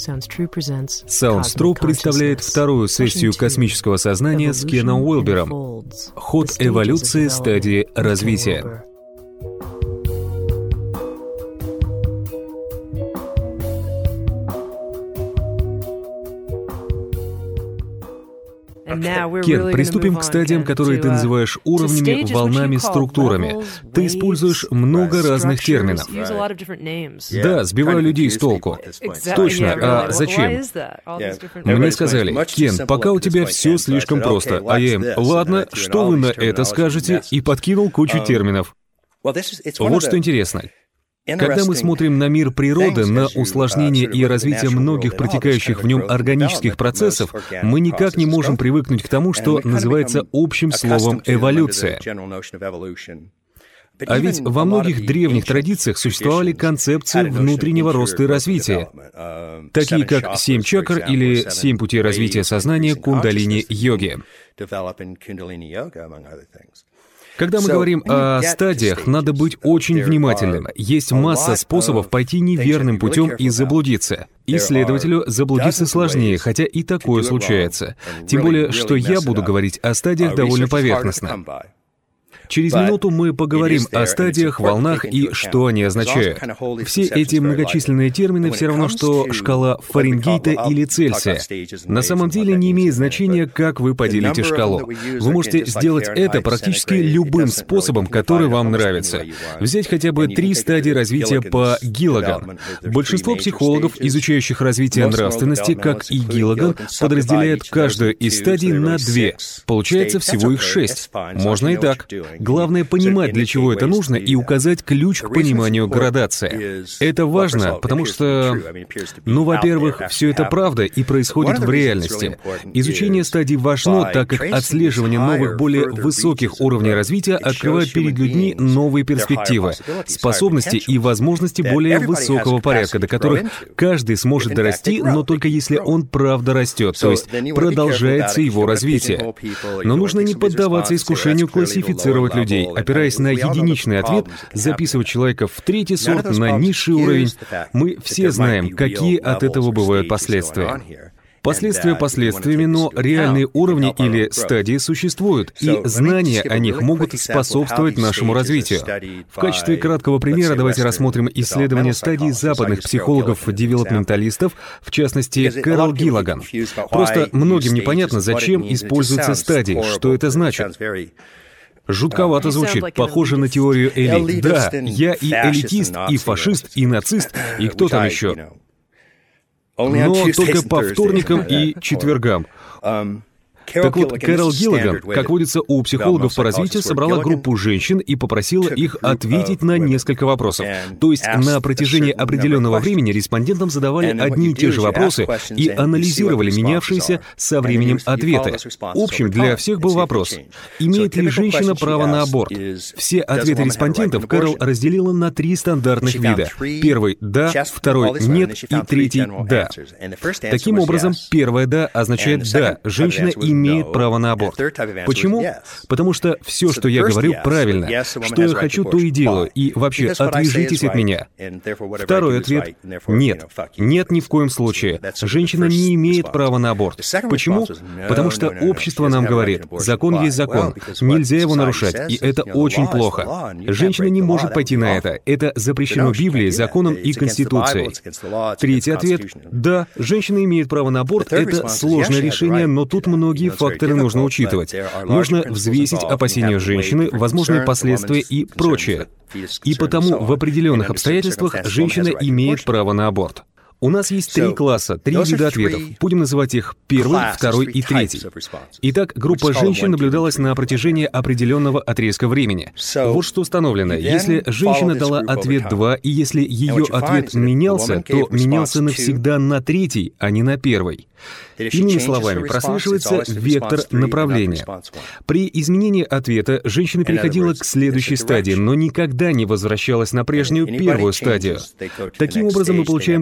Sounds True представляет вторую сессию космического сознания с Кеном Уилбером. Ход эволюции стадии развития. Кен, приступим к стадиям, которые ты называешь уровнями, волнами, структурами. Ты используешь много разных терминов. Да, сбиваю людей с толку. Точно, а зачем? Мне сказали: Кен, пока у тебя все слишком просто. А я им: ладно, что вы на это скажете? И подкинул кучу терминов. Вот что интересно. Когда мы смотрим на мир природы, на усложнение и развитие многих протекающих в нем органических процессов, мы никак не можем привыкнуть к тому, что называется общим словом «эволюция». А ведь во многих древних традициях существовали концепции внутреннего роста и развития, такие как 7 чакр или 7 путей развития сознания кундалини-йоги. Когда мы говорим о стадиях, надо быть очень внимательным. Есть масса способов пойти неверным путем и заблудиться. Исследователю заблудиться сложнее, хотя и такое случается. Тем более, что я буду говорить о стадиях довольно поверхностно. Через минуту мы поговорим о стадиях, волнах и что они означают. Все эти многочисленные термины все равно, что шкала Фаренгейта или Цельсия. На самом деле не имеет значения, как вы поделите шкалу. Вы можете сделать это практически любым способом, который вам нравится. Взять хотя бы 3 стадии развития по Гиллаган. Большинство психологов, изучающих развитие нравственности, как и Гиллаган, подразделяют каждую из стадий на 2. Получается всего их 6. Можно и так. Главное понимать, для чего это нужно, и указать ключ к пониманию градации. Это важно, потому что, во-первых, все это правда и происходит в реальности. Изучение стадий важно, так как отслеживание новых, более высоких уровней развития открывает перед людьми новые перспективы, способности и возможности более высокого порядка, до которых каждый сможет дорасти, но только если он правда растет, то есть продолжается его развитие. Но нужно не поддаваться искушению классифицировать людей, опираясь на единичный ответ, записывать человека в 3-й сорт, на низший уровень. Мы все знаем, какие от этого бывают последствия. Последствия последствиями, но реальные уровни или стадии существуют, и знания о них могут способствовать нашему развитию. В качестве краткого примера давайте рассмотрим исследования стадий западных психологов-девелопменталистов, в частности, Кэрол Гиллаган. Просто многим непонятно, зачем используются стадии, что это значит. Жутковато звучит, похоже на теорию элит. Да, я и элитист, и фашист, и нацист, и кто там еще? Но только по вторникам и четвергам. Так вот, Кэрол Гиллаган, как водится у психологов по развитию, собрала группу женщин и попросила их ответить на несколько вопросов. То есть на протяжении определенного времени респондентам задавали одни и те же вопросы и анализировали менявшиеся со временем ответы. Общим для всех был вопрос: имеет ли женщина право на аборт? Все ответы респондентов Кэрол разделила на 3 стандартных вида. Первый — да, второй — нет и третий — да. Таким образом, первое «да» означает «да, женщина имеет право на аборт». Почему? Потому что все, что я говорю, правильно. Что я хочу, то и делаю. И вообще, отвяжитесь от меня. Второй ответ — нет. Нет, ни в коем случае. Женщина не имеет права на аборт. Почему? Потому что общество нам говорит: закон есть закон, нельзя его нарушать, и это очень плохо. Женщина не может пойти на это. Это запрещено Библией, законом и Конституцией. Третий ответ — да, женщина имеет право на аборт. Это сложное решение, но тут многие факторы нужно учитывать. Нужно взвесить опасения женщины, возможные последствия и прочее. И потому в определенных обстоятельствах женщина имеет право на аборт. У нас есть 3 класса, 3 вида ответов. Будем называть их 1, 2 и 3. Итак, группа женщин наблюдалась на протяжении определенного отрезка времени. Вот что установлено. Если женщина дала ответ 2, и если ее ответ менялся, то менялся навсегда на 3, а не на 1. Иными словами, прослеживается вектор направления. При изменении ответа женщина переходила к следующей стадии, но никогда не возвращалась на прежнюю 1 стадию. Таким образом, мы получаем концепцию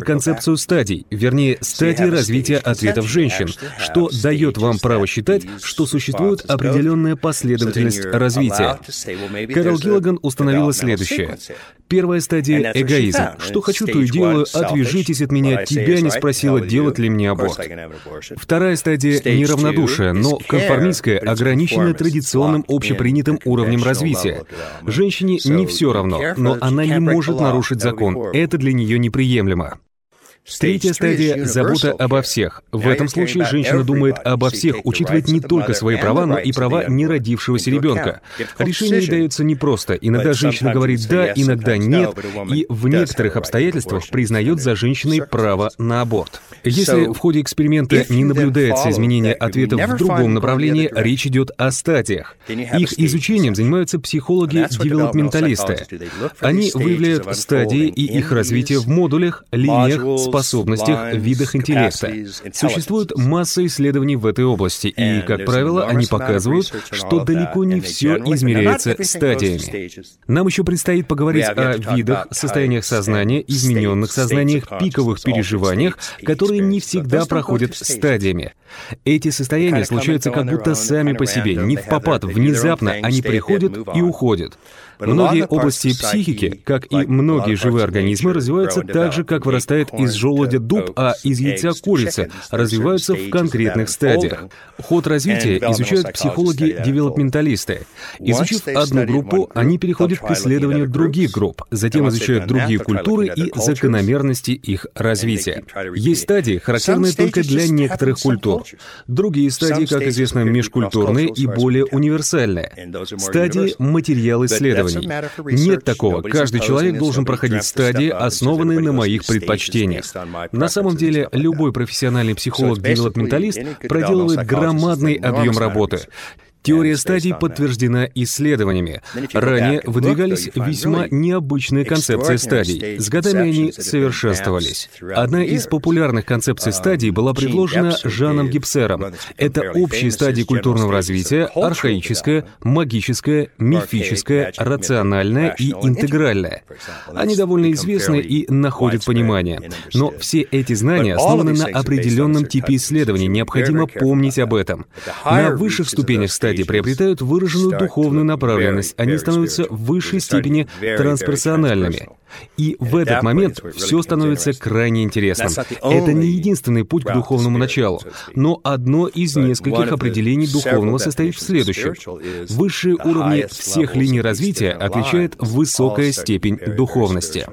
классификацию стадий, вернее, стадии развития ответов женщин, что дает вам право считать, что существует определенная последовательность развития. Кэрол Гиллиган установила следующее. Первая стадия — эгоизм. Что хочу, то и делаю, отвяжитесь от меня, тебя не спросила, делать ли мне аборт. Вторая стадия — неравнодушие, но конформистское, ограниченное традиционным общепринятым уровнем развития. Женщине не все равно, но она не может нарушить закон. Это для нее неприемлемо. Третья стадия — забота обо всех. В этом случае женщина думает обо всех, учитывает не только свои права, но и права неродившегося ребенка. Решение дается непросто. Иногда женщина говорит «да», иногда «нет», и в некоторых обстоятельствах признает за женщиной право на аборт. Если в ходе эксперимента не наблюдается изменение ответов в другом направлении, речь идет о стадиях. Их изучением занимаются психологи-девелопменталисты. Они выявляют стадии и их развитие в модулях, линиях, способностях, видах интеллекта. Существует масса исследований в этой области, и, как правило, они показывают, что далеко не все измеряется стадиями. Нам еще предстоит поговорить о видах, состояниях сознания, измененных сознаниях, пиковых переживаниях, которые не всегда проходят стадиями. Эти состояния случаются как будто сами по себе, не впопад, внезапно они приходят и уходят. Многие области психики, как и многие живые организмы, развиваются так же, как вырастает из желудя дуб, а из яйца курица, развиваются в конкретных стадиях. Ход развития изучают психологи-девелопменталисты. Изучив одну группу, они переходят к исследованию других групп, затем изучают другие культуры и закономерности их развития. Есть стадии, характерные только для некоторых культур. Другие стадии, как известно, межкультурные и более универсальные. Стадии — материал исследований. Нет такого. Каждый человек должен проходить стадии, основанные на моих предпочтениях. На самом деле, любой профессиональный психолог-девелопменталист проделывает громадный объем работы. Теория стадий подтверждена исследованиями. Ранее выдвигались весьма необычные концепции стадий. С годами они совершенствовались. Одна из популярных концепций стадий была предложена Жаном Гипсером. Это общие стадии культурного развития: архаическое, магическое, мифическое, рациональное и интегральное. Они довольно известны и находят понимание. Но все эти знания основаны на определенном типе исследований. Необходимо помнить об этом. На высших ступенях стадий приобретают выраженную духовную направленность, они становятся в высшей степени трансперсональными. И в этот момент все становится крайне интересным. Это не единственный путь к духовному началу, но одно из нескольких определений духовного состоит в следующем. Высшие уровни всех линий развития отличает высокая степень духовности.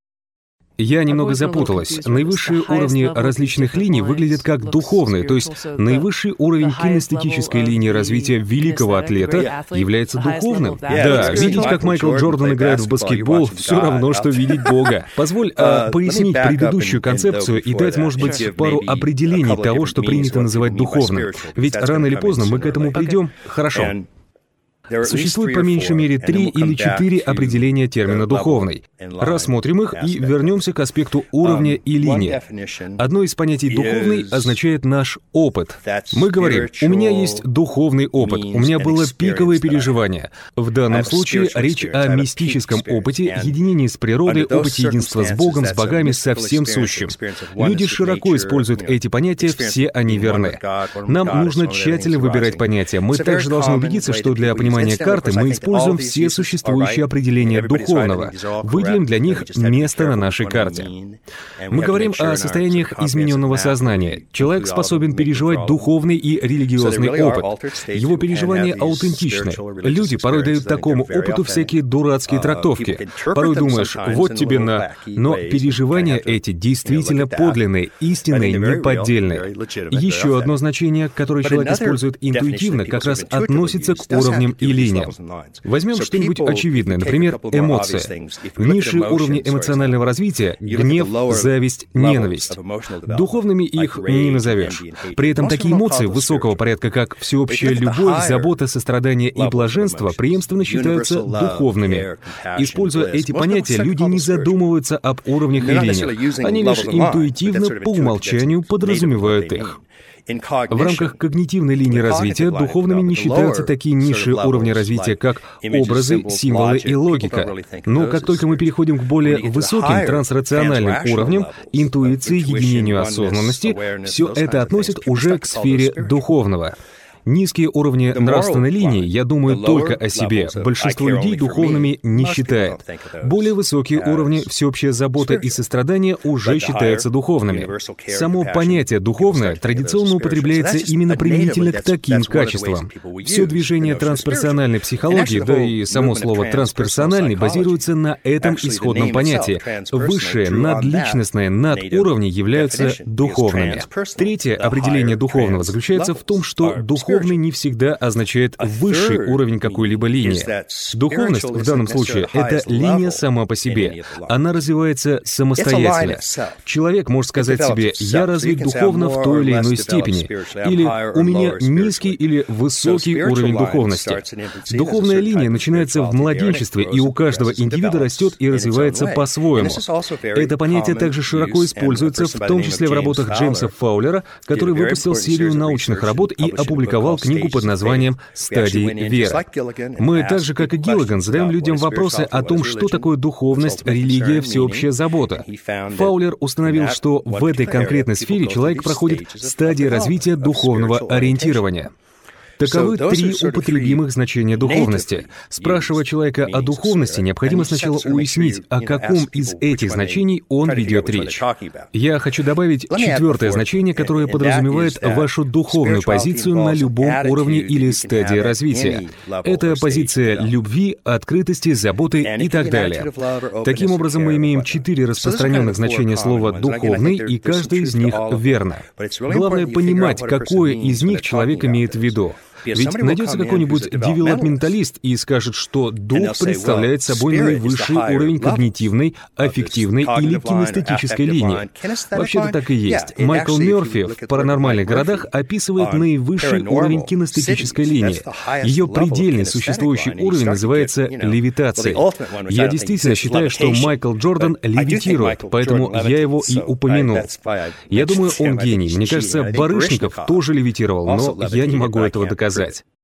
Я немного запуталась. Наивысшие уровни различных линий выглядят как духовные, то есть наивысший уровень кинестетической линии развития великого атлета является духовным. Да, видеть, как Майкл Джордан играет в баскетбол, все равно, что видеть Бога. Позволь пояснить предыдущую концепцию и дать, может быть, пару определений того, что принято называть духовным. Ведь рано или поздно мы к этому придем. Хорошо. Существует по меньшей мере 3 или 4 определения термина «духовный». Рассмотрим их и вернемся к аспекту уровня и линии. Одно из понятий «духовный» означает наш опыт. Мы говорим: «У меня есть духовный опыт, у меня было пиковое переживание». В данном случае речь о мистическом опыте, единении с природой, опыте единства с Богом, с богами, со всем сущим. Люди широко используют эти понятия, все они верны. Нам нужно тщательно выбирать понятия. Мы также должны убедиться, что для понимания карты мы используем все существующие определения духовного, выделим для них место на нашей карте. Мы говорим о состояниях измененного сознания. Человек способен переживать духовный и религиозный опыт. Его переживания аутентичны. Люди порой дают такому опыту всякие дурацкие трактовки. Порой думаешь: вот тебе на... Но переживания эти действительно подлинные, истинные, неподдельные. Еще одно значение, которое человек использует интуитивно, как раз относится к уровням и линиям. Возьмем что-нибудь очевидное, например, эмоции. Низшие уровни эмоционального развития — гнев, зависть, ненависть. Духовными их не назовешь. При этом такие эмоции высокого порядка, как всеобщая любовь, забота, сострадание и блаженство, преемственно считаются духовными. Используя эти понятия, люди не задумываются об уровнях и линиях. Они лишь интуитивно, по умолчанию, подразумевают их. В рамках когнитивной линии развития духовными не считаются такие низшие уровни развития, как образы, символы и логика. Но как только мы переходим к более высоким трансрациональным уровням, интуиции, единению осознанности, все это относит уже к сфере духовного. Низкие уровни нравственной линии, я думаю только о себе. Большинство людей духовными не считает. Более высокие уровни, всеобщая забота и сострадание уже считаются духовными. Само понятие «духовное» традиционно употребляется именно применительно к таким качествам. Все движение трансперсональной психологии, да и само слово «трансперсональный» базируется на этом исходном понятии. Высшие, надличностные, надуровни являются духовными. Третье определение духовного заключается в том, что духовный не всегда означает высший уровень какой-либо линии. Духовность в данном случае — это линия сама по себе. Она развивается самостоятельно. Человек может сказать себе: «Я развит духовно в той или иной степени», или «У меня низкий или высокий уровень духовности». Духовная линия начинается в младенчестве, и у каждого индивида растет и развивается по-своему. Это понятие также широко используется, в том числе в работах Джеймса Фаулера, который выпустил серию научных работ и опубликовал книгу под названием «Стадии веры». Мы, так же как и Гилligан, задаем людям вопросы о том, что такое духовность, религия, всеобщая забота. Фаулер установил, что в этой конкретной сфере человек проходит стадии развития духовного ориентирования. Таковы три употребимых значения духовности. Спрашивая человека о духовности, необходимо сначала уяснить, о каком из этих значений он ведет речь. Я хочу добавить четвертое значение, которое подразумевает вашу духовную позицию на любом уровне или стадии развития. Это позиция любви, открытости, заботы и так далее. Таким образом, мы имеем 4 распространенных значения слова «духовный», и каждое из них верно. Главное понимать, какое из них человек имеет в виду. Ведь найдется какой-нибудь девелопменталист и скажет, что дух представляет собой наивысший уровень когнитивной, аффективной или кинестетической линии. Вообще-то так и есть. Майкл Мёрфи в «Паранормальных городах» описывает наивысший уровень кинестетической линии. Ее предельный существующий уровень называется левитацией. Я действительно считаю, что Майкл Джордан левитирует, поэтому я его и упомянул. Я думаю, он гений. Мне кажется, Барышников тоже левитировал, но я не могу этого доказать.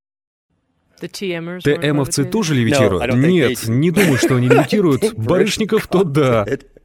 ТМовцы тоже левитируют? Нет, не думаю, что они левитируют. Барышников, то да.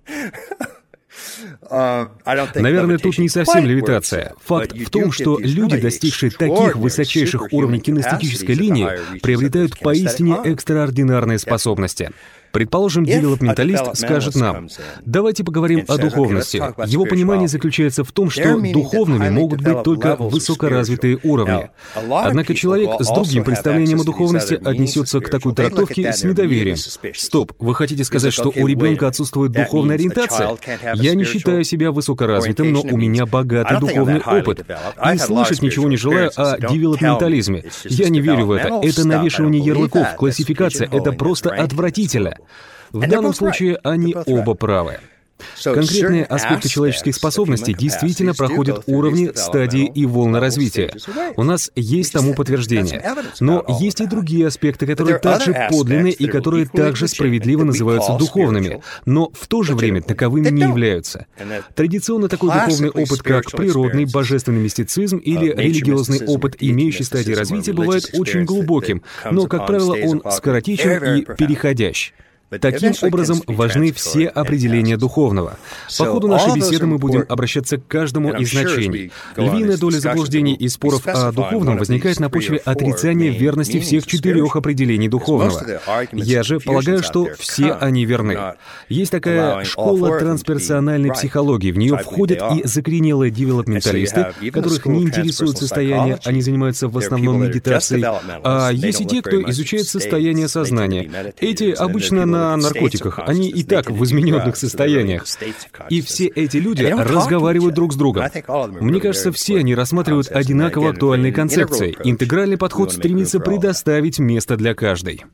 Наверное, тут не совсем левитация. Факт в том, что люди, достигшие таких высочайших уровней кинестетической линии, приобретают поистине экстраординарные способности. Предположим, девелопменталист скажет нам: давайте поговорим о духовности. Его понимание заключается в том, что духовными могут быть только высокоразвитые уровни. Однако человек с другим представлением о духовности отнесется к такой трактовке с недоверием. Стоп, вы хотите сказать, что у ребенка отсутствует духовная ориентация? Я не считаю себя высокоразвитым, но у меня богатый духовный опыт. И слышать ничего не желаю о девелопментализме. Я не верю в это. Это навешивание ярлыков, классификация. Это просто отвратительно. В данном случае они оба правы. Конкретные аспекты человеческих способностей действительно проходят уровни, стадии и волны развития. У нас есть тому подтверждение. Но есть и другие аспекты, которые также подлинны и которые также справедливо называются духовными, но в то же время таковыми не являются. Традиционно такой духовный опыт, как природный, божественный мистицизм или религиозный опыт, имеющий стадии развития, бывает очень глубоким, но, как правило, он скоротечен и переходящ. Таким образом, важны все определения духовного. По ходу нашей беседы мы будем обращаться к каждому из значений. Львиная доля заблуждений и споров о духовном возникает на почве отрицания верности всех 4 определений духовного. Я же полагаю, что все они верны. Есть такая школа трансперсональной психологии. В нее входят и закоренелые девелопменталисты, которых не интересует состояние, они занимаются в основном медитацией. А есть и те, кто изучает состояние сознания. Эти обычно на наркотиках, они и так в измененных состояниях. И все эти люди разговаривают друг с другом. Мне кажется, все они рассматривают одинаково актуальные концепции. Интегральный подход стремится предоставить место для каждой.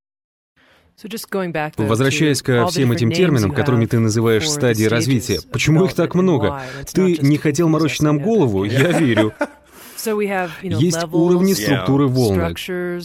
Возвращаясь ко всем этим терминам, которыми ты называешь стадии развития, почему их так много? Ты не хотел морочить нам голову? Я верю. Есть уровни структуры волны.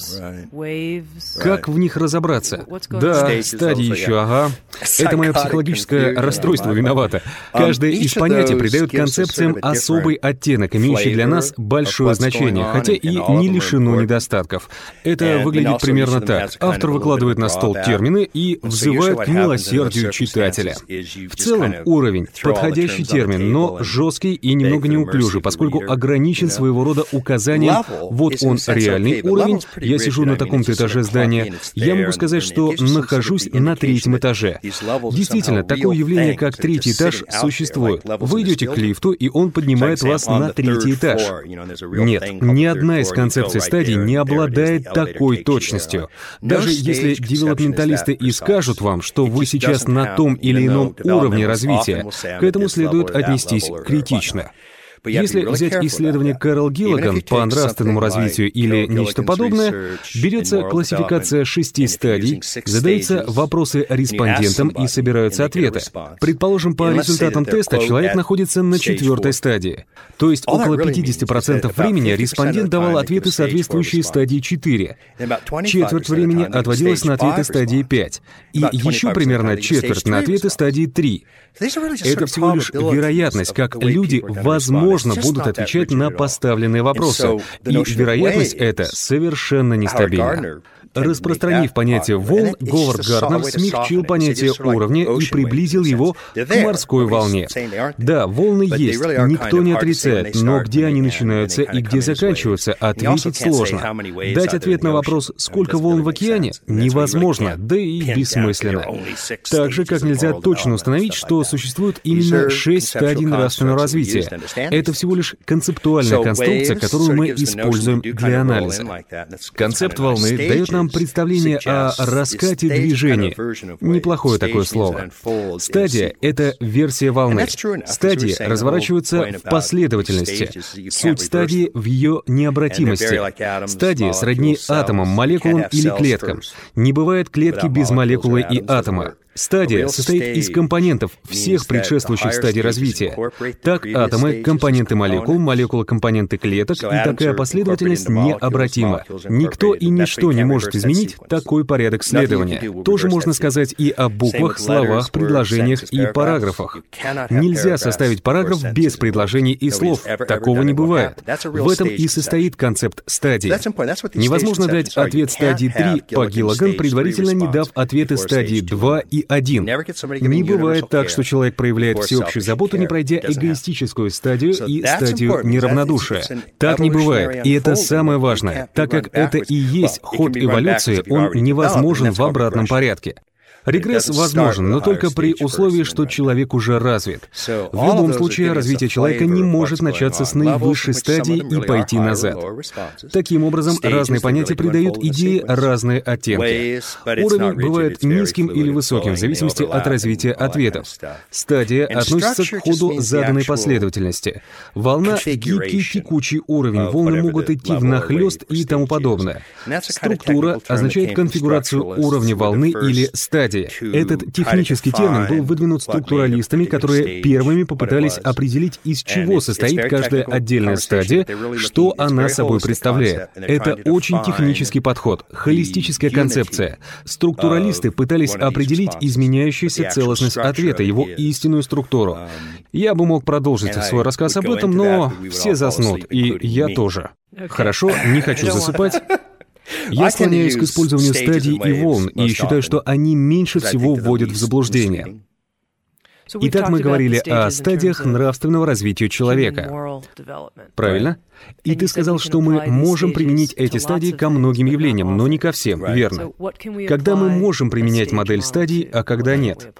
Как в них разобраться? Да, стадии еще, ага. Это мое психологическое расстройство виновато. Каждое из понятий придает концепциям особый оттенок, имеющий для нас большое значение, хотя и не лишено недостатков. Это выглядит примерно так. Автор выкладывает на стол термины и взывает к милосердию читателя. В целом, уровень — подходящий термин, но жесткий и немного неуклюжий, поскольку ограничен своего рода указанием «вот он реальный уровень, я сижу на таком-то этаже здания, я могу сказать, что нахожусь на 3-м этаже». Действительно, такое явление, как 3-й этаж, существует. Вы идете к лифту, и он поднимает вас на 3-й этаж. Нет, ни одна из концепций стадий не обладает такой точностью. Даже если девелопменталисты и скажут вам, что вы сейчас на том или ином уровне развития, к этому следует отнестись критично. Если взять исследование Кэрол Гиллиган по нравственному развитию или нечто подобное, берется классификация 6 стадий, задаются вопросы респондентам и собираются ответы. Предположим, по результатам теста человек находится на 4-й стадии. То есть около 50% времени респондент давал ответы, соответствующие стадии 4. Четверть времени отводилась на ответы стадии 5. И еще примерно четверть на ответы стадии 3. Это всего лишь вероятность, как люди, возможно, будут отвечать на поставленные вопросы. И вероятность эта совершенно нестабильна. Распространив понятие волн, Говард Гарднер смягчил понятие уровня и приблизил его к морской волне. Да, волны есть, никто не отрицает, но где они начинаются и где заканчиваются, ответить сложно. Дать ответ на вопрос «сколько волн в океане?» невозможно, да и бессмысленно. Так же, как нельзя точно установить, что существует именно 6 стадий нравственного развития. Это всего лишь концептуальная конструкция, которую мы используем для анализа. Концепт волны дает нам представление о раскате движения. Неплохое такое слово. Стадия — это версия волны. Стадии разворачиваются в последовательности. Суть стадии в ее необратимости. Стадии сродни атомам, молекулам или клеткам. Не бывает клетки без молекулы и атома. Стадия состоит из компонентов всех предшествующих стадий развития. Так, атомы — компоненты молекул, молекулы — компоненты клеток, и такая последовательность необратима. Никто и ничто не может изменить такой порядок следования. Тоже можно сказать и о буквах, словах, предложениях и параграфах. Нельзя составить параграф без предложений и слов. Такого не бывает. В этом и состоит концепт стадии. Невозможно дать ответ стадии 3 по Гиллиган, предварительно не дав ответы стадии 2 и 1. Не бывает так, что человек проявляет всеобщую заботу, не пройдя эгоистическую стадию и стадию неравнодушия. Так не бывает, и это самое важное, так как это и есть ход эволюции, он невозможен в обратном порядке. Регресс возможен, но только при условии, что человек уже развит. В любом случае, развитие человека не может начаться с наивысшей стадии и пойти назад. Таким образом, разные понятия придают идее разные оттенки. Уровень бывает низким или высоким, в зависимости от развития ответов. Стадия относится к ходу заданной последовательности. Волна — гибкий текучий уровень, волны могут идти внахлёст и тому подобное. Структура означает конфигурацию уровня волны или стадии. Этот технический термин был выдвинут структуралистами, которые первыми попытались определить, из чего состоит каждая отдельная стадия, что она собой представляет. Это очень технический подход, холистическая концепция. Структуралисты пытались определить изменяющуюся целостность ответа, его истинную структуру. Я бы мог продолжить свой рассказ об этом, но все заснут, и я тоже. Хорошо, не хочу засыпать. Я склоняюсь к использованию стадий и волн и считаю, что они меньше всего вводят в заблуждение. Итак, мы говорили о стадиях нравственного развития человека. Правильно? И ты сказал, что мы можем применить эти стадии ко многим явлениям, но не ко всем, верно? Когда мы можем применять модель стадий, а когда нет?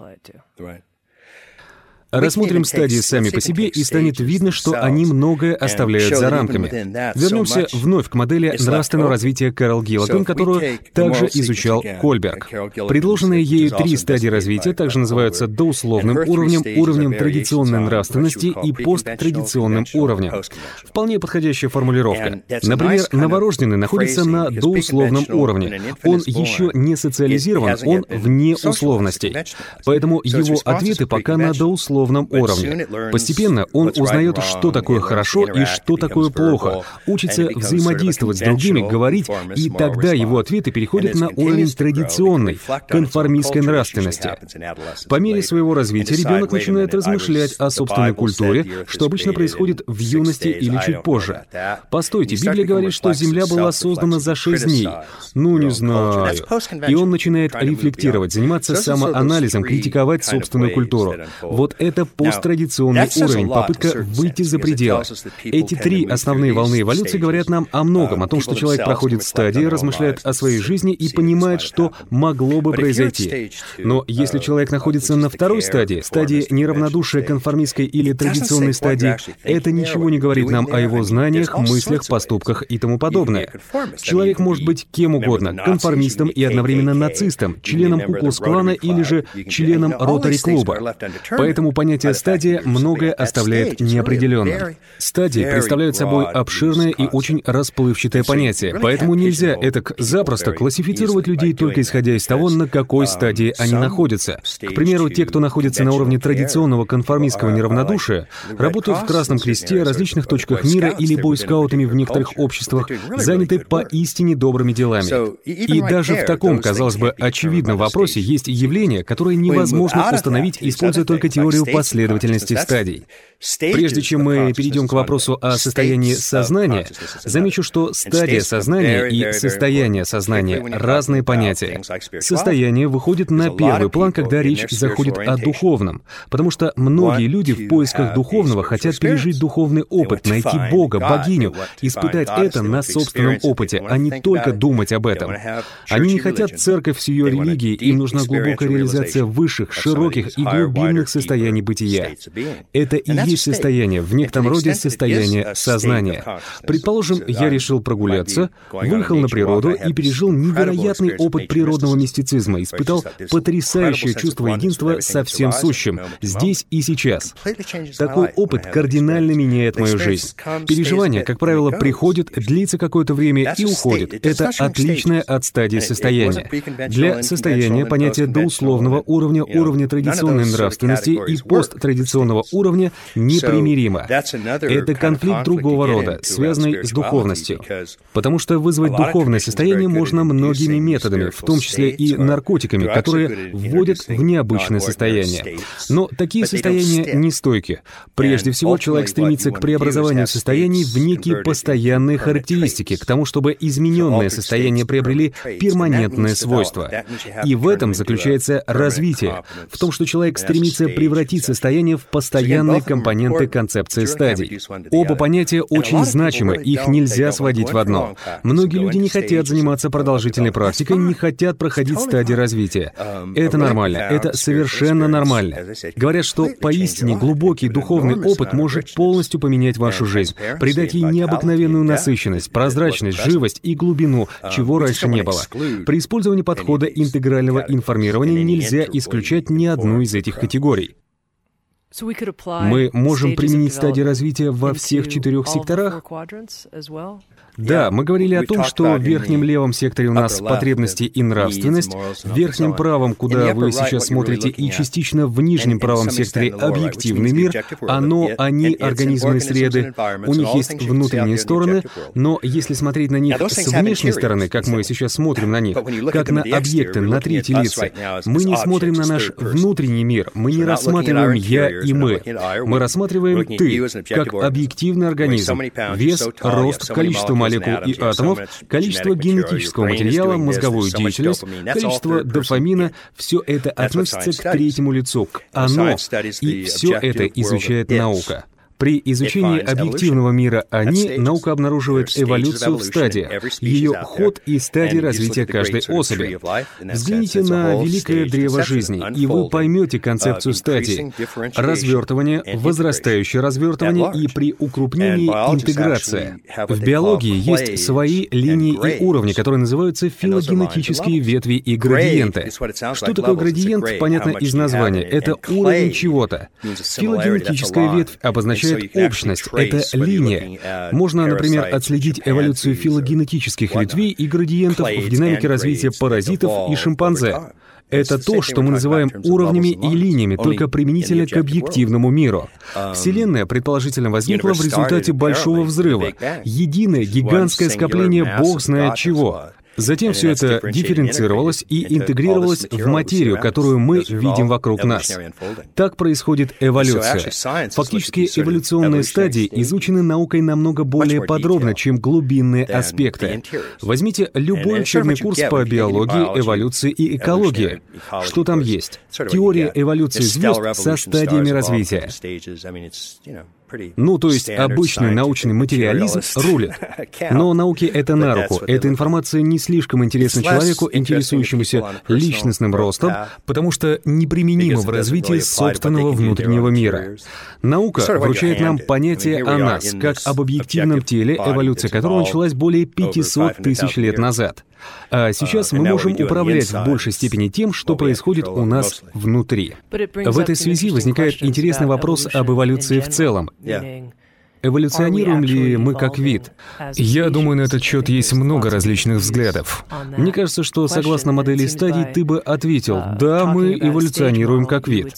Рассмотрим стадии сами по себе, и станет видно, что они многое оставляют за рамками. Вернемся вновь к модели нравственного развития Кэрол Гиллиган, которую также изучал Кольберг. Предложенные ею 3 стадии развития также называются доусловным уровнем, уровнем традиционной нравственности и посттрадиционным уровнем. Вполне подходящая формулировка. Например, новорожденный находится на доусловном уровне. Он еще не социализирован, он вне условностей. Поэтому его ответы пока на доусловном условном уровне. Постепенно он узнает, что такое хорошо и что такое плохо, учится взаимодействовать с другими, говорить, и тогда его ответы переходят на уровень традиционной, конформистской нравственности. По мере своего развития ребенок начинает размышлять о собственной культуре, что обычно происходит в юности или чуть позже. Постойте, Библия говорит, что Земля была создана за 6 дней. Ну, не знаю. И он начинает рефлектировать, заниматься самоанализом, критиковать собственную культуру. Вот это посттрадиционный уровень, попытка выйти за пределы. Эти 3 основные волны эволюции говорят нам о многом, о том, что человек проходит стадии, размышляет о своей жизни и понимает, что могло бы произойти. Но если человек находится на второй стадии неравнодушия, конформистской или традиционной стадии, это ничего не говорит нам о его знаниях, мыслях, поступках и тому подобное. Человек может быть кем угодно, конформистом и одновременно нацистом, членом Ку-клукс-клана или же членом Ротари-клуба. Поэтому понятие «стадия» многое оставляет неопределенным. Стадии представляют собой обширное и очень расплывчатое понятие, поэтому нельзя этак запросто классифицировать людей только исходя из того, на какой стадии они находятся. К примеру, те, кто находится на уровне традиционного конформистского неравнодушия, работают в Красном Кресте, различных точках мира или бойскаутами в некоторых обществах, заняты поистине добрыми делами. И даже в таком, казалось бы, очевидном вопросе есть явление, которое невозможно установить, используя только теорию последовательности стадий. Прежде чем мы перейдем к вопросу о состоянии сознания, замечу, что стадия сознания и состояние сознания — разные понятия. Состояние выходит на первый план, когда речь заходит о духовном, потому что многие люди в поисках духовного хотят пережить духовный опыт, найти Бога, богиню, испытать это на собственном опыте, а не только думать об этом. Они не хотят церковь с ее религией, им нужна глубокая реализация высших, широких и глубинных состояний бытия. Это и есть состояние, в некотором роде состояние сознания. Предположим, я решил прогуляться, выехал на природу и пережил невероятный опыт природного мистицизма, испытал потрясающее чувство единства со всем сущим, здесь и сейчас. Такой опыт кардинально меняет мою жизнь. Переживание, как правило, приходит, длится какое-то время и уходит. Это отличное от стадии состояния. Для состояния понятие доусловного уровня, уровня традиционной нравственности и посттрадиционного уровня непримиримо. Это конфликт другого рода, связанный с духовностью. Потому что вызвать духовное состояние можно многими методами, в том числе и наркотиками, которые вводят в необычное состояние. Но такие состояния нестойки. Прежде всего, человек стремится к преобразованию состояний в некие постоянные характеристики, к тому, чтобы измененные состояния приобрели перманентное свойство. И в этом заключается развитие, в том, что человек стремится превратить состояние в постоянные компоненты концепции стадий. Оба понятия очень значимы, их нельзя сводить в одно. Многие люди не хотят заниматься продолжительной практикой, не хотят проходить стадии развития. Это нормально, это совершенно нормально. Говорят, что поистине глубокий духовный опыт может полностью поменять вашу жизнь, придать ей необыкновенную насыщенность, прозрачность, живость и глубину, чего раньше не было. При использовании подхода интегрального информирования нельзя исключать ни одну из этих категорий. Мы можем применить стадии развития во всех 4 секторах? Да, мы говорили о том, что в верхнем левом секторе у нас потребности и нравственность, в верхнем правом, куда вы сейчас смотрите, и частично в нижнем правом секторе объективный мир, они организмы и среды, у них есть внутренние стороны, но если смотреть на них с внешней стороны, как мы сейчас смотрим на них, как на объекты, на третьи лица, мы не смотрим на наш внутренний мир, мы не рассматриваем «я» и «мы». Мы рассматриваем «ты» как объективный организм, вес, рост, количество молекул и атомов, количество генетического материала, мозговую деятельность, количество дофамина — все это относится к третьему лицу, к «оно», и все это изучает наука. При изучении объективного мира наука обнаруживает эволюцию в стадиях, ее ход и стадии развития каждой особи. Взгляните на великое древо жизни, и вы поймете концепцию стадий. Развертывание, возрастающее развертывание и при укрупнении интеграция. В биологии есть свои линии и уровни, которые называются филогенетические ветви и градиенты. Что такое градиент, понятно из названия. Это уровень чего-то. Филогенетическая ветвь обозначает общность, это линия. Можно, например, отследить эволюцию филогенетических ветвей и градиентов в динамике развития паразитов и шимпанзе. Это то, что мы называем уровнями и линиями, только применительно к объективному миру. Вселенная, предположительно, возникла в результате Большого взрыва. Единое гигантское скопление бог знает чего. Затем все это дифференцировалось и интегрировалось в материю, которую мы видим вокруг нас. Так происходит эволюция. Фактически, эволюционные стадии изучены наукой намного более подробно, чем глубинные аспекты. Возьмите любой учебный курс по биологии, эволюции и экологии. Что там есть? Теория эволюции звезд со стадиями развития. Ну, то есть обычный научный материализм рулит. Но науке это на руку. Эта информация не слишком интересна человеку, интересующемуся личностным ростом, потому что неприменима в развитии собственного внутреннего мира. Наука вручает нам понятие о нас, как об объективном теле, эволюция которого началась более 500 тысяч лет назад. А сейчас мы можем управлять в большей степени тем, что происходит у нас внутри. В этой связи возникает интересный вопрос об эволюции в целом. Эволюционируем ли мы как вид? Я думаю, на этот счет есть много различных взглядов. Мне кажется, что согласно модели стадий ты бы ответил: да, мы эволюционируем как вид.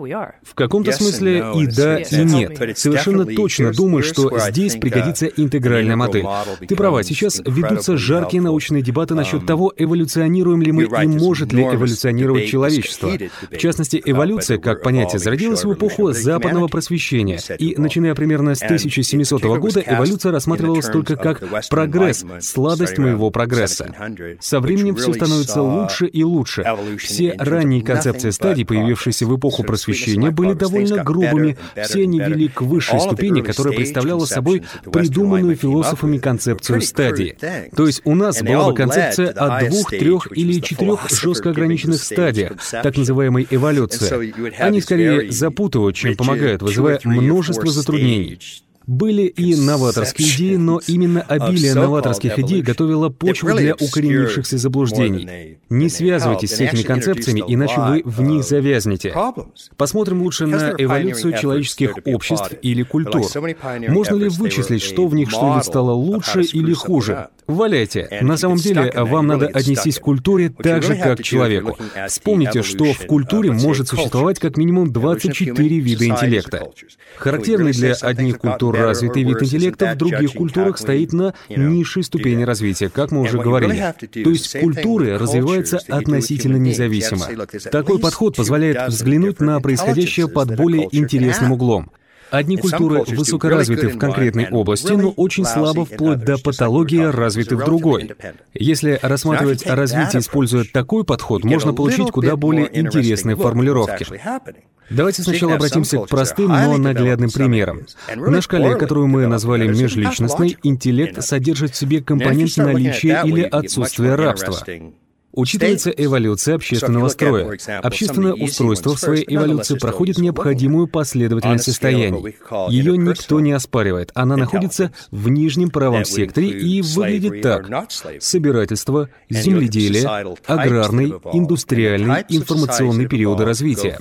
В каком-то смысле и да, и нет. Совершенно точно думаю, что здесь пригодится интегральная модель. Ты права, сейчас ведутся жаркие научные дебаты насчет того, эволюционируем ли мы и может ли эволюционировать человечество. В частности, эволюция, как понятие, зародилась в эпоху западного просвещения, и, начиная примерно с 1700 года, эволюция рассматривалась только как прогресс, сладость моего прогресса. Со временем все становится лучше и лучше. Все ранние концепции стадий, появившиеся в эпоху просвещения, были довольно грубыми, все они вели к высшей ступени, которая представляла собой придуманную философами концепцию стадии. То есть у нас была бы концепция о 2, 3 или 4 жестко ограниченных стадиях, так называемой эволюции. Они скорее запутывают, чем помогают, вызывая множество затруднений. Были и новаторские идеи, но именно обилие новаторских идей готовило почву для укоренившихся заблуждений. Не связывайтесь с этими концепциями, иначе вы в них завязнете. Посмотрим лучше на эволюцию человеческих обществ или культур. Можно ли вычислить, что в них что-нибудь стало лучше или хуже? Валяйте. На самом деле, вам надо отнестись к культуре так же, как к человеку. Вспомните, что в культуре может существовать как минимум 24 вида интеллекта. Характерный для одних культур развитый вид интеллекта в других культурах стоит на низшей ступени развития, как мы уже говорили. То есть культуры развиваются относительно независимо. Такой подход позволяет взглянуть на происходящее под более интересным углом. Одни культуры высокоразвиты в конкретной области, но очень слабо вплоть до патологии развиты в другой. Если рассматривать развитие, используя такой подход, можно получить куда более интересные формулировки. Давайте сначала обратимся к простым, но наглядным примерам. На шкале, которую мы назвали межличностной, интеллект содержит в себе компонент наличия или отсутствия рабства. Учитывается эволюция общественного строя. Общественное устройство в своей эволюции проходит необходимую последовательность состояний. Ее никто не оспаривает. Она находится в нижнем правом секторе и выглядит так: собирательство, земледелие, аграрный, индустриальный, информационный периоды развития.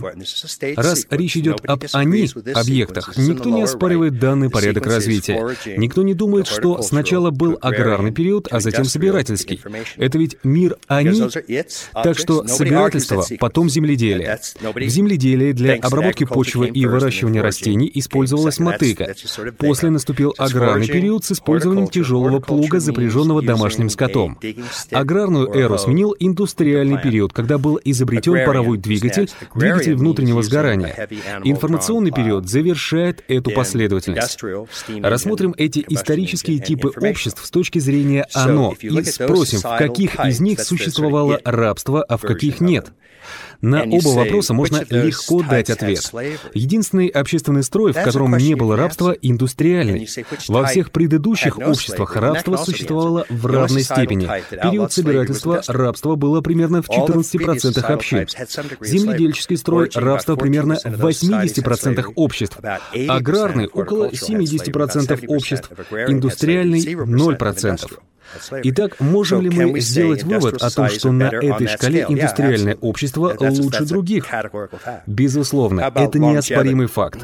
Раз речь идет об «они» объектах, никто не оспаривает данный порядок развития. Никто не думает, что сначала был аграрный период, а затем собирательский. Это ведь мир «они». Так что собирательство, потом земледелие. В земледелии для обработки почвы и выращивания растений использовалась мотыга. После наступил аграрный период с использованием тяжелого плуга, запряженного домашним скотом. Аграрную эру сменил индустриальный период, когда был изобретен паровой двигатель, двигатель внутреннего сгорания. Информационный период завершает эту последовательность. Рассмотрим эти исторические типы обществ с точки зрения «оно» и спросим, в каких из них существовало рабство, а в каких нет. На оба вопроса можно легко дать ответ. Единственный общественный строй, в котором не было рабства, индустриальный. Во всех предыдущих обществах рабство существовало в равной степени. Период собирательства рабство было примерно в 14% общин. Земледельческий строй рабство примерно в 80% обществ. Аграрный около 70% обществ. Индустриальный 0%. Итак, можем ли мы сделать вывод о том, что на этой шкале индустриальное общество лучше других? Безусловно, это неоспоримый факт.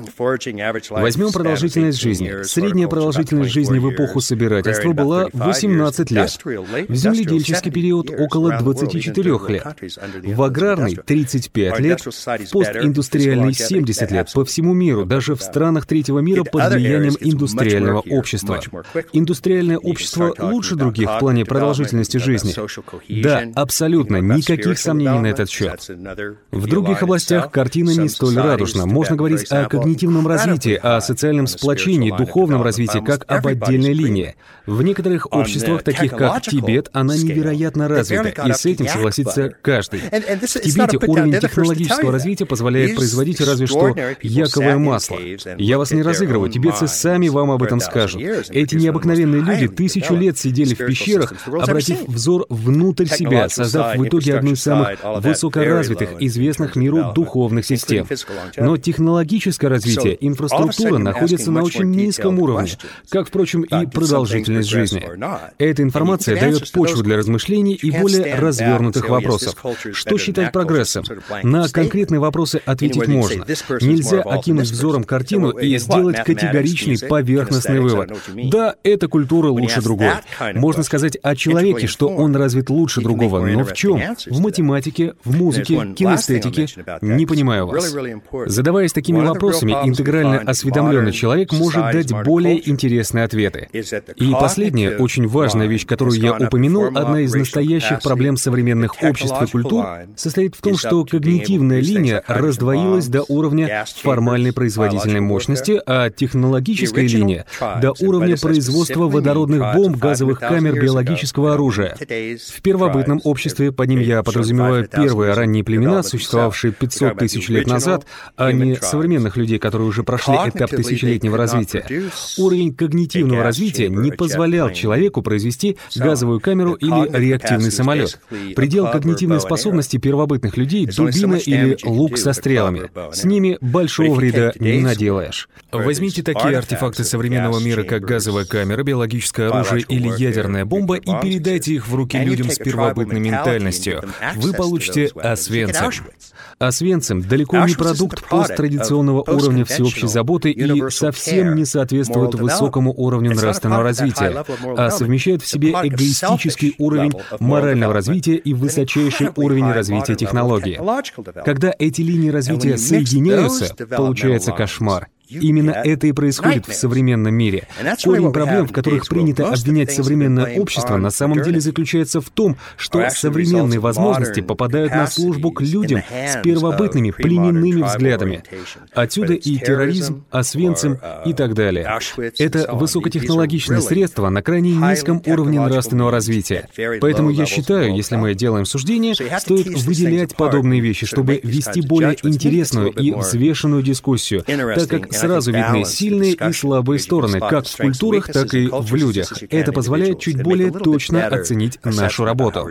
Возьмем продолжительность жизни. Средняя продолжительность жизни в эпоху собирательства была 18 лет. В земледельческий период около 24 лет. В аграрный 35 лет, в постиндустриальный 70 лет. По всему миру, даже в странах третьего мира под влиянием индустриального общества. Индустриальное общество лучше других в плане продолжительности жизни. Да, абсолютно, никаких сомнений на этот счет. В других областях картина не столь радужна. Можно говорить о когнитивном развитии, о социальном сплочении, духовном развитии, как об отдельной линии. В некоторых обществах, таких как Тибет, она невероятно развита, и с этим согласится каждый. В Тибете уровень технологического развития позволяет производить разве что яковое масло. Я вас не разыгрываю, тибетцы сами вам об этом скажут. Эти необыкновенные люди 1000 лет сидели в пещерах, обратив взор внутрь себя, создав в итоге одну из самых высокоразвитых, известных миру духовных систем. Но технологическое развитие, инфраструктура находится на очень низком уровне, как, впрочем, и продолжительность жизни. Эта информация дает почву для размышлений и более развернутых вопросов. Что считать прогрессом? На конкретные вопросы ответить можно. Нельзя окинуть взором картину и сделать категоричный поверхностный вывод. Да, эта культура лучше другой. Можно сказать о человеке, что он развит лучше другого, но в чем? В математике, в музыке, кинестетике? Не понимаю вас. Задаваясь такими вопросами, интегрально осведомленный человек может дать более интересные ответы. И последняя, очень важная вещь, которую я упомянул, одна из настоящих проблем современных обществ и культур, состоит в том, что когнитивная линия раздвоилась до уровня формальной производительной мощности, а технологическая линия — до уровня производства водородных бомб, газовых камер, биологического оружия. В первобытном обществе, под ним я подразумеваю первые ранние племена, существовавшие 500 тысяч лет назад, а не современных людей, которые уже прошли этап тысячелетнего развития, уровень когнитивного развития не позволял человеку произвести газовую камеру или реактивный самолет. Предел когнитивной способности первобытных людей — дубина или лук со стрелами. С ними большого вреда не наделаешь. Возьмите такие артефакты современного мира, как газовая камера, биологическое оружие или ядерная бомба, и передайте их в руки людям с первобытной ментальностью. Вы получите Освенцим. Освенцим далеко не продукт посттрадиционного уровня всеобщей заботы и совсем не соответствует высокому уровню нравственного развития, а совмещает в себе эгоистический уровень морального развития и высочайший уровень развития технологии. Когда эти линии развития соединяются, получается кошмар. Именно это и происходит в современном мире. Корень проблем, в которых принято обвинять современное общество, на самом деле заключается в том, что современные возможности попадают на службу к людям с первобытными племенными взглядами. Отсюда и терроризм, Освенцим и так далее. Это высокотехнологичные средства на крайне низком уровне нравственного развития. Поэтому я считаю, если мы делаем суждение, стоит выделять подобные вещи, чтобы вести более интересную и взвешенную дискуссию, так как сразу видны сильные и слабые стороны, как в культурах, так и в людях. Это позволяет чуть более точно оценить нашу работу.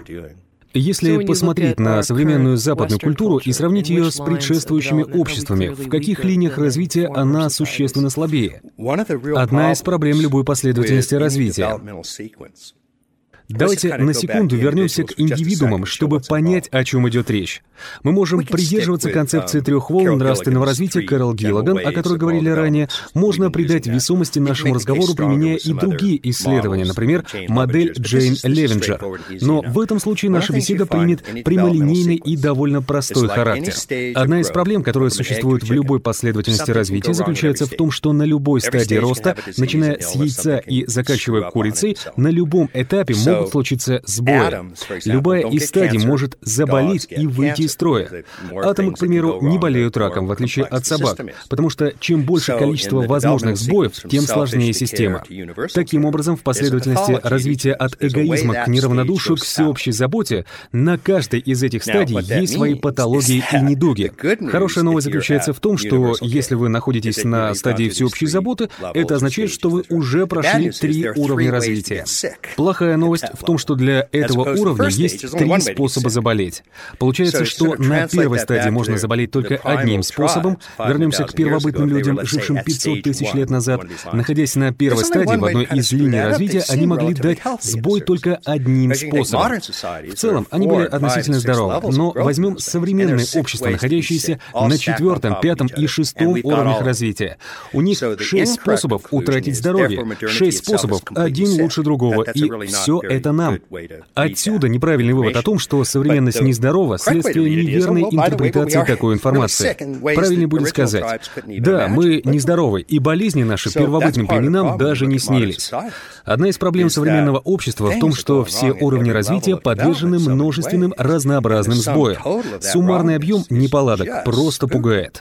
Если посмотреть на современную западную культуру и сравнить ее с предшествующими обществами, в каких линиях развития она существенно слабее? Одна из проблем любой последовательности развития. Давайте на секунду вернемся к индивидуумам, чтобы понять, о чем идет речь. Мы можем придерживаться концепции 3 волн нравственного развития Кэрол Гиллаган, о которой говорили ранее. Можно придать весомости нашему разговору, применяя и другие исследования, например, модель Джейн Левинджер. Но в этом случае наша беседа примет прямолинейный и довольно простой характер. Одна из проблем, которая существует в любой последовательности развития, заключается в том, что на любой стадии роста, начиная с яйца и заканчивая курицей, на любом этапе могут случиться сбои. Любая из стадий может заболеть и выйти из строя. Атомы, к примеру, не болеют раком, в отличие от собак, потому что чем больше количество возможных сбоев, тем сложнее система. Таким образом, в последовательности развития от эгоизма к неравнодушию к всеобщей заботе, на каждой из этих стадий есть свои патологии и недуги. Хорошая новость заключается в том, что если вы находитесь на стадии всеобщей заботы, это означает, что вы уже прошли 3 уровня развития. Плохая новость в том, что для этого уровня есть 3 способа заболеть. Получается, что на первой стадии можно заболеть только одним способом. Вернемся к первобытным людям, жившим 500 тысяч лет назад. Находясь на первой стадии в одной из линий развития, они могли дать сбой только одним способом. В целом, они были относительно здоровы, но возьмем современное общество, находящееся на 4-м, 5-м и 6-м уровнях развития. У них 6 способов утратить здоровье, 6 способов, один лучше другого, и все это нам. Отсюда неправильный вывод о том, что современность нездорова, следствие неверной интерпретации такой информации. Правильнее будет сказать: да, мы нездоровы, и болезни наши первобытным племенам даже не снились. Одна из проблем современного общества в том, что все уровни развития подвержены множественным разнообразным сбоям. Суммарный объем неполадок просто пугает.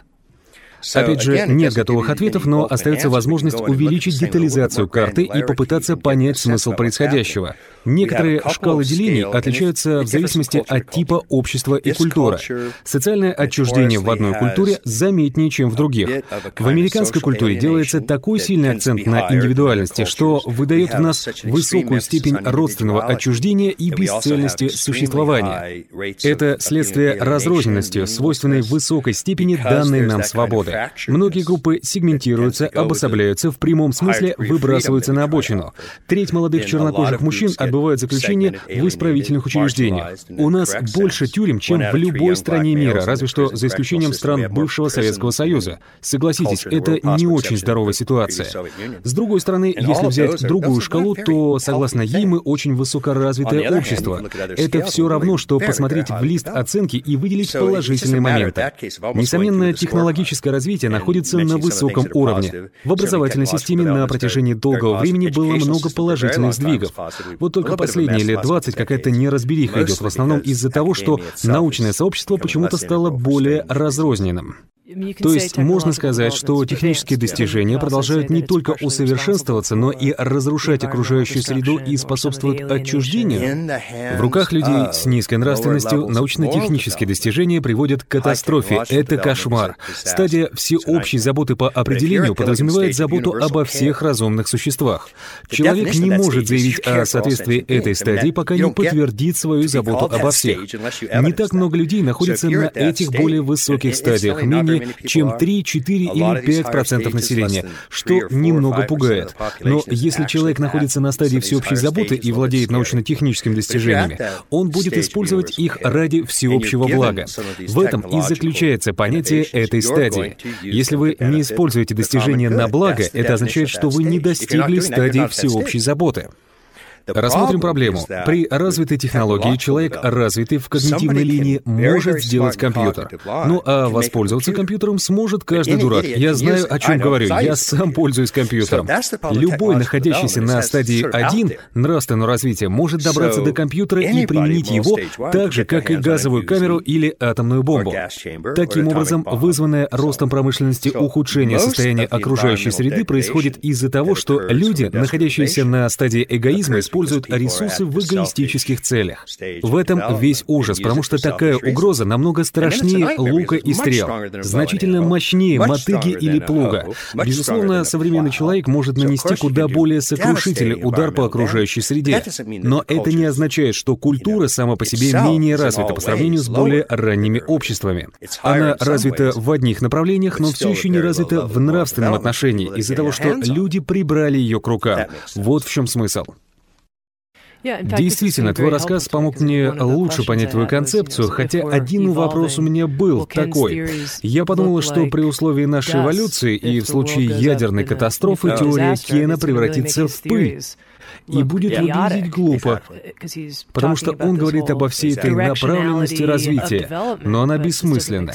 Опять же, нет готовых ответов, но остается возможность увеличить детализацию карты и попытаться понять смысл происходящего. Некоторые шкалы делений отличаются в зависимости от типа общества и культуры. Социальное отчуждение в одной культуре заметнее, чем в других. В американской культуре делается такой сильный акцент на индивидуальности, что выдает в нас высокую степень родственного отчуждения и бесцельности существования. Это следствие разрозненности, свойственной высокой степени данной нам свободы. Многие группы сегментируются, обособляются, в прямом смысле выбрасываются на обочину. Треть молодых чернокожих мужчин отбывают заключение в исправительных учреждениях. У нас больше тюрем, чем в любой стране мира, разве что за исключением стран бывшего Советского Союза. Согласитесь, это не очень здоровая ситуация. С другой стороны, если взять другую шкалу, то, согласно ей, мы очень высокоразвитое общество. Это все равно, что посмотреть в лист оценки и выделить положительные моменты. Несомненно, технологическое развитие находится на высоком уровне. В образовательной системе на протяжении долгого времени было много положительных сдвигов. Вот только последние лет 20 какая-то неразбериха идет, в основном из-за того, что научное сообщество почему-то стало более разрозненным. То есть можно сказать, что технические достижения продолжают не только усовершенствоваться, но и разрушать окружающую среду и способствуют отчуждению. В руках людей с низкой нравственностью научно-технические достижения приводят к катастрофе. Это кошмар. Стадия всеобщей заботы по определению подразумевает заботу обо всех разумных существах. Человек не может заявить о соответствии этой стадии, пока не подтвердит свою заботу обо всех. Не так много людей находится на этих более высоких стадиях, менее чем 3, 4 или 5% населения, что немного пугает. Но если человек находится на стадии всеобщей заботы и владеет научно-техническими достижениями, он будет использовать их ради всеобщего блага. В этом и заключается понятие этой стадии. Если вы не используете достижения на благо, это означает, что вы не достигли стадии всеобщей заботы. Рассмотрим проблему. При развитой технологии человек, развитый в когнитивной линии, может сделать компьютер. Ну а воспользоваться компьютером сможет каждый дурак. Я знаю, о чем говорю. Я сам пользуюсь компьютером. Любой, находящийся на стадии 1 нравственного развития, может добраться до компьютера и применить его так же, как и газовую камеру или атомную бомбу. Таким образом, вызванное ростом промышленности ухудшение состояния окружающей среды происходит из-за того, что люди, находящиеся на стадии эгоизма, используют ресурсы в эгоистических целях. В этом весь ужас, потому что такая угроза намного страшнее лука и стрел, значительно мощнее мотыги или плуга. Безусловно, современный человек может нанести куда более сокрушительный удар по окружающей среде. Но это не означает, что культура сама по себе менее развита по сравнению с более ранними обществами. Она развита в одних направлениях, но все еще не развита в нравственном отношении из-за того, что люди прибрали ее к рукам. Вот в чем смысл. Действительно, твой рассказ помог мне лучше понять твою концепцию, хотя один вопрос у меня был такой. Я подумал, что при условии нашей эволюции и в случае ядерной катастрофы теория Кена превратится в пыль. И будет выглядеть глупо, потому что он говорит обо всей этой направленности развития, но она бессмысленна.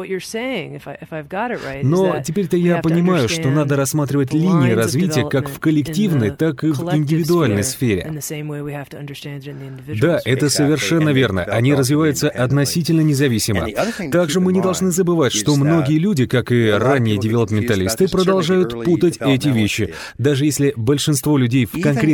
Но теперь-то я понимаю, что надо рассматривать линии развития как в коллективной, так и в индивидуальной сфере. Да, это совершенно верно. Они развиваются относительно независимо. Также мы не должны забывать, что многие люди, как и ранние девелопменталисты, продолжают путать эти вещи. Даже если большинство людей в конкретной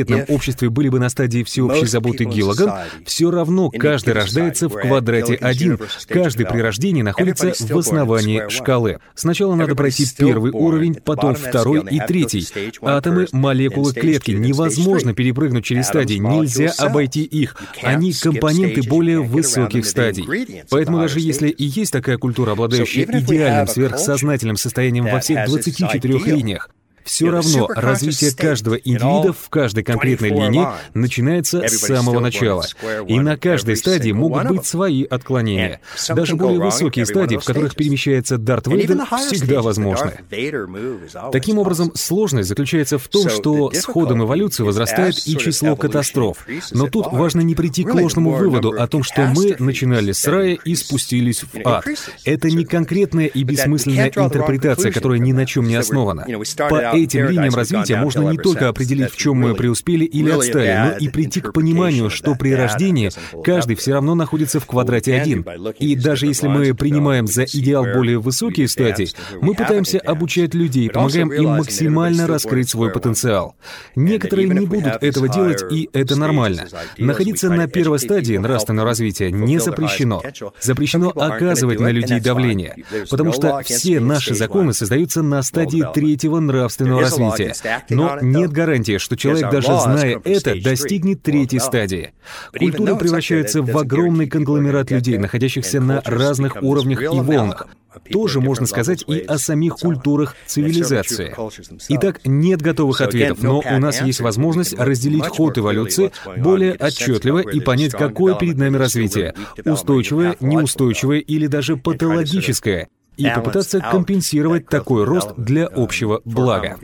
конкретном обществе были бы на стадии всеобщей заботы Гиллаган, все равно каждый рождается в квадрате 1. Каждый при рождении находится в основании шкалы. Сначала надо пройти первый уровень, потом второй и третий. Атомы, молекулы, клетки. Невозможно перепрыгнуть через стадии, нельзя обойти их. Они компоненты более высоких стадий. Поэтому даже если и есть такая культура, обладающая идеальным сверхсознательным состоянием во всех 24 линиях, все равно развитие каждого индивида в каждой конкретной линии начинается с самого начала. И на каждой стадии могут быть свои отклонения. Даже более высокие стадии, в которых перемещается Дарт Вейдер, всегда возможны. Таким образом, сложность заключается в том, что с ходом эволюции возрастает и число катастроф. Но тут важно не прийти к ложному выводу о том, что мы начинали с рая и спустились в ад. Это не конкретная и бессмысленная интерпретация, которая ни на чем не основана. По этим линиям развития можно не только определить, в чем мы преуспели или отстали, но и прийти к пониманию, что при рождении каждый все равно находится в квадрате 1. И даже если мы принимаем за идеал более высокие стадии, мы пытаемся обучать людей, помогаем им максимально раскрыть свой потенциал. Некоторые не будут этого делать, и это нормально. Находиться на первой стадии нравственного развития не запрещено. Запрещено оказывать на людей давление, потому что все наши законы создаются на стадии третьего нравственного развития. Но нет гарантии, что человек, даже зная это, достигнет третьей стадии. Культура превращается в огромный конгломерат людей, находящихся на разных уровнях и волнах. Тоже можно сказать и о самих культурах цивилизации. Итак, нет готовых ответов, но у нас есть возможность разделить ход эволюции более отчетливо и понять, какое перед нами развитие — устойчивое, неустойчивое или даже патологическое, и попытаться компенсировать такой рост для общего блага.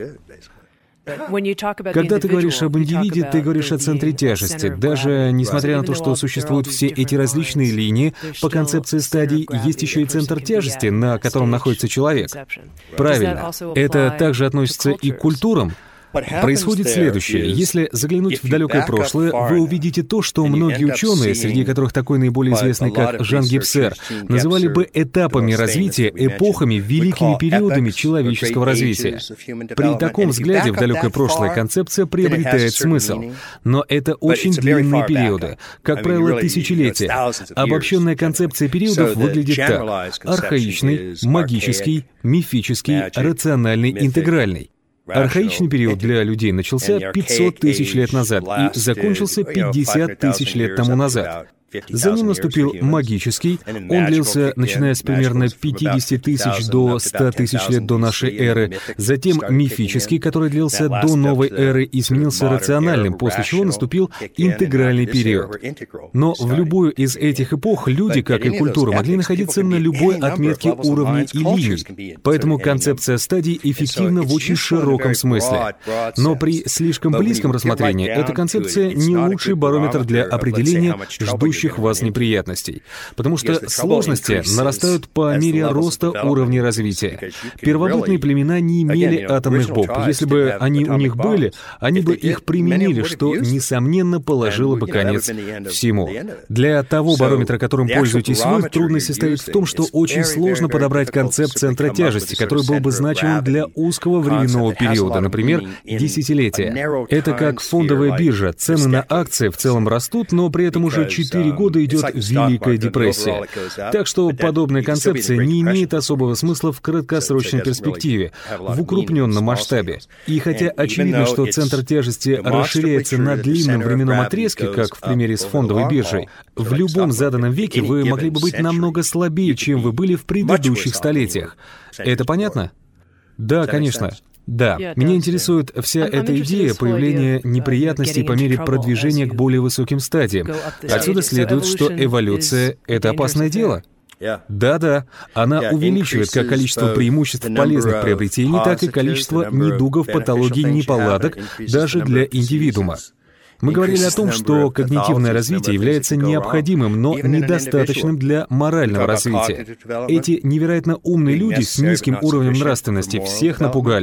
Когда ты говоришь об индивиде, ты говоришь о центре тяжести. Даже несмотря на то, что существуют все эти различные линии, по концепции стадий есть еще и центр тяжести, на котором находится человек. Правильно. Это также относится и к культурам. Происходит следующее. Если заглянуть в далекое прошлое, вы увидите то, что многие ученые, среди которых такой наиболее известный как Жан Гипсер, называли бы этапами развития, эпохами, великими периодами человеческого развития. При таком взгляде в далекое прошлое концепция приобретает смысл. Но это очень длинные периоды, как правило, тысячелетия. Обобщенная концепция периодов выглядит так: архаичный, магический, мифический, рациональный, интегральный. Архаичный период для людей начался 500 тысяч лет назад и закончился 50 тысяч лет тому назад. За ним наступил магический, он длился, начиная с примерно 50 тысяч до 100 тысяч лет до нашей эры, затем мифический, который длился до новой эры и сменился рациональным, после чего наступил интегральный период. Но в любую из этих эпох люди, как и культура, могли находиться на любой отметке уровней и линий, поэтому концепция стадий эффективна в очень широком смысле. Но при слишком близком рассмотрении эта концепция не лучший барометр для определения ждущих вас неприятностей, потому что сложности нарастают по мере роста уровня развития. Первобытные племена не имели атомных бомб. Если бы они у них были, они бы их применили, что, несомненно, положило бы конец всему. Для того барометра, которым пользуетесь вы, трудность состоит в том, что очень сложно подобрать концепт центра тяжести, который был бы значимым для узкого временного периода, например, десятилетия. Это как фондовая биржа. Цены на акции в целом растут, но при этом уже 4 года идет Великая депрессия. Так что подобная концепция не имеет особого смысла в краткосрочной перспективе, в укрупненном масштабе. И хотя очевидно, что центр тяжести расширяется на длинном временном отрезке, как в примере с фондовой биржей, в любом заданном веке вы могли бы быть намного слабее, чем вы были в предыдущих столетиях. Это понятно? Да, конечно. Да, меня интересует вся эта идея появления неприятностей по мере продвижения к более высоким стадиям. Отсюда следует, что эволюция — это опасное дело. Да-да, она увеличивает как количество преимуществ полезных приобретений, так и количество недугов, патологий, неполадок даже для индивидуума. Мы говорили о том, что когнитивное развитие является необходимым, но недостаточным для морального развития. Эти невероятно умные люди с низким уровнем нравственности всех напугали.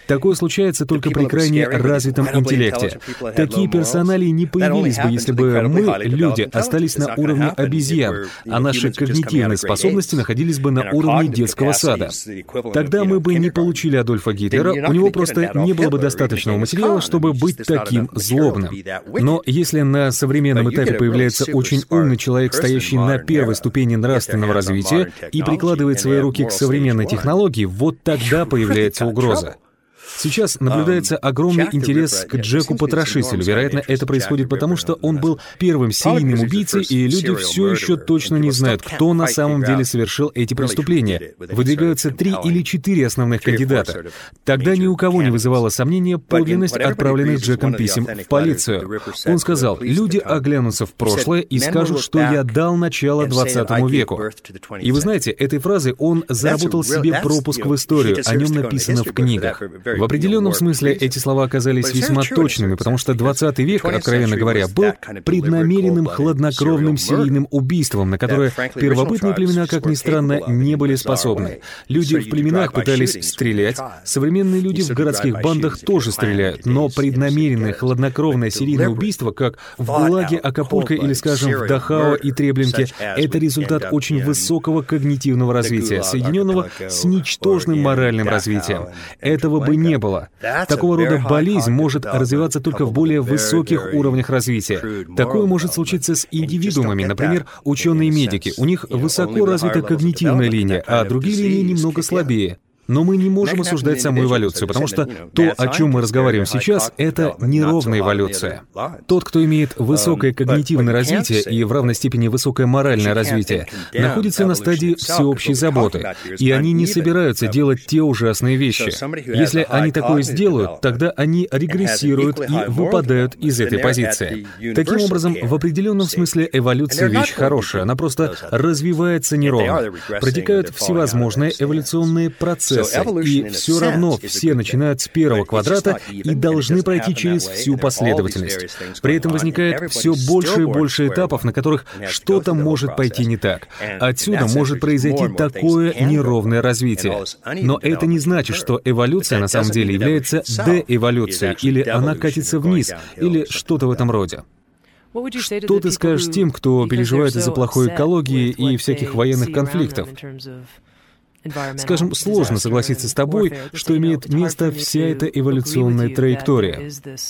Такое случается только при крайне развитом интеллекте. Такие персоналии не появились бы, если бы мы, люди, остались на уровне обезьян, а наши когнитивные способности находились бы на уровне детского сада. Тогда мы бы не получили Адольфа Гитлера, у него просто не было бы достаточного материала, чтобы быть таким злобным. Но если на современном этапе появляется очень умный человек, стоящий на первой ступени нравственного развития и прикладывает свои руки к современной технологии, вот тогда появляется угроза. Сейчас наблюдается огромный интерес к Джеку-потрошителю. Вероятно, это происходит потому, что он был первым серийным убийцей, и люди все еще точно не знают, кто на самом деле совершил эти преступления. Выдвигаются 3 или 4 основных кандидата. Тогда ни у кого не вызывало сомнения подлинность отправленных Джеком писем в полицию. Он сказал: «Люди оглянутся в прошлое и скажут, что я дал начало 20 веку». И вы знаете, этой фразой он заработал себе пропуск в историю, о нем написано в книгах. В определенном смысле эти слова оказались весьма точными, потому что 20 век, откровенно говоря, был преднамеренным, хладнокровным серийным убийством, на которое первобытные племена, как ни странно, не были способны. Люди в племенах пытались стрелять, современные люди в городских бандах тоже стреляют, но преднамеренное, хладнокровное серийное убийство, как в ГУЛАГе, Акапулько или, скажем, в Дахау и Треблинке, это результат очень высокого когнитивного развития, соединенного с ничтожным моральным развитием. Этого бы не было. Такого рода болезнь может развиваться только в более высоких уровнях развития. Такое может случиться с индивидуумами, например, ученые-медики. У них высоко развита когнитивная линия, а другие линии немного слабее. Но мы не можем осуждать саму эволюцию, потому что то, о чем мы разговариваем сейчас, это неровная эволюция. Тот, кто имеет высокое когнитивное развитие и в равной степени высокое моральное развитие, находится на стадии всеобщей заботы, и они не собираются делать те ужасные вещи. Если они такое сделают, тогда они регрессируют и выпадают из этой позиции. Таким образом, в определенном смысле эволюция — вещь хорошая, она просто развивается неровно. Протекают всевозможные эволюционные процессы, и все равно все начинают с первого квадрата и должны пройти через всю последовательность. При этом возникает все больше и больше этапов, на которых что-то может пойти не так. Отсюда может произойти такое неровное развитие. Но это не значит, что эволюция на самом деле является деэволюцией, или она катится вниз, или что-то в этом роде. Что ты скажешь тем, кто переживает из-за плохой экологии и всяких военных конфликтов? Скажем, сложно согласиться с тобой, что имеет место вся эта эволюционная траектория.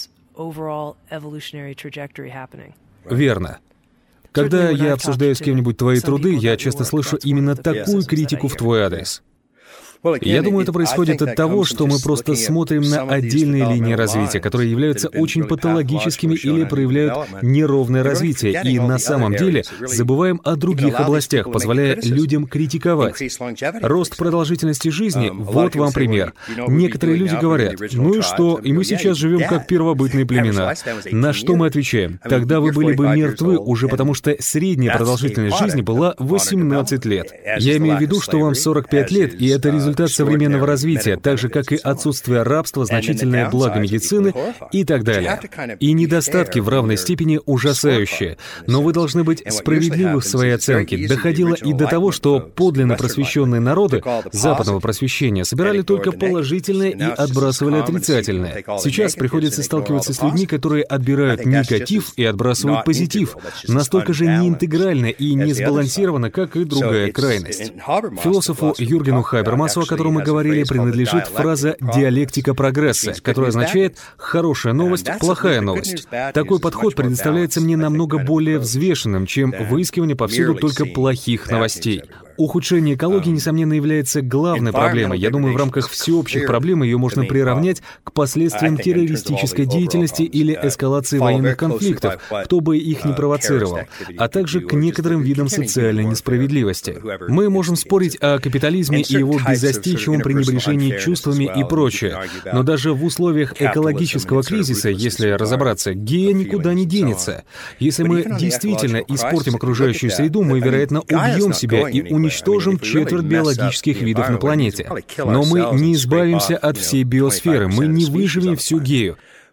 Верно. Когда я обсуждаю с кем-нибудь твои труды, я часто слышу именно такую критику в твой адрес. Я думаю, это происходит от того, что мы просто смотрим на отдельные линии развития, которые являются очень патологическими или проявляют неровное развитие, и на самом деле забываем о других областях, позволяя людям критиковать. Рост продолжительности жизни — вот вам пример. Некоторые люди говорят: «Ну и что, и мы сейчас живем как первобытные племена». На что мы отвечаем: «Тогда вы были бы мертвы уже потому, что средняя продолжительность жизни была 18 лет». Я имею в виду, что вам 45 лет, и это результат современного развития, так же, как и отсутствие рабства, значительное благо медицины и так далее. И недостатки в равной степени ужасающие. Но вы должны быть справедливы в своей оценке. Доходило и до того, что подлинно просвещенные народы западного просвещения собирали только положительное и отбрасывали отрицательное. Сейчас приходится сталкиваться с людьми, которые отбирают негатив и отбрасывают позитив. Настолько же неинтегрально и не сбалансировано, как и другая крайность. Философу Юргену Хабермасу, о котором мы говорили, принадлежит фраза «диалектика прогресса», которая означает «хорошая новость, плохая новость». Такой подход представляется мне намного более взвешенным, чем выискивание повсюду только плохих новостей. Ухудшение экологии, несомненно, является главной проблемой. Я думаю, в рамках всеобщих проблем ее можно приравнять к последствиям террористической деятельности или эскалации военных конфликтов, кто бы их ни провоцировал, а также к некоторым видам социальной несправедливости. Мы можем спорить о капитализме и его беззастенчивом пренебрежении чувствами и прочее, но даже в условиях экологического кризиса, если разобраться, гея никуда не денется. Если мы действительно испортим окружающую среду, мы, вероятно, убьем себя и уничтожим четверть биологических видов на планете. Но мы не избавимся от всей биосферы, мы не выживем всю гею.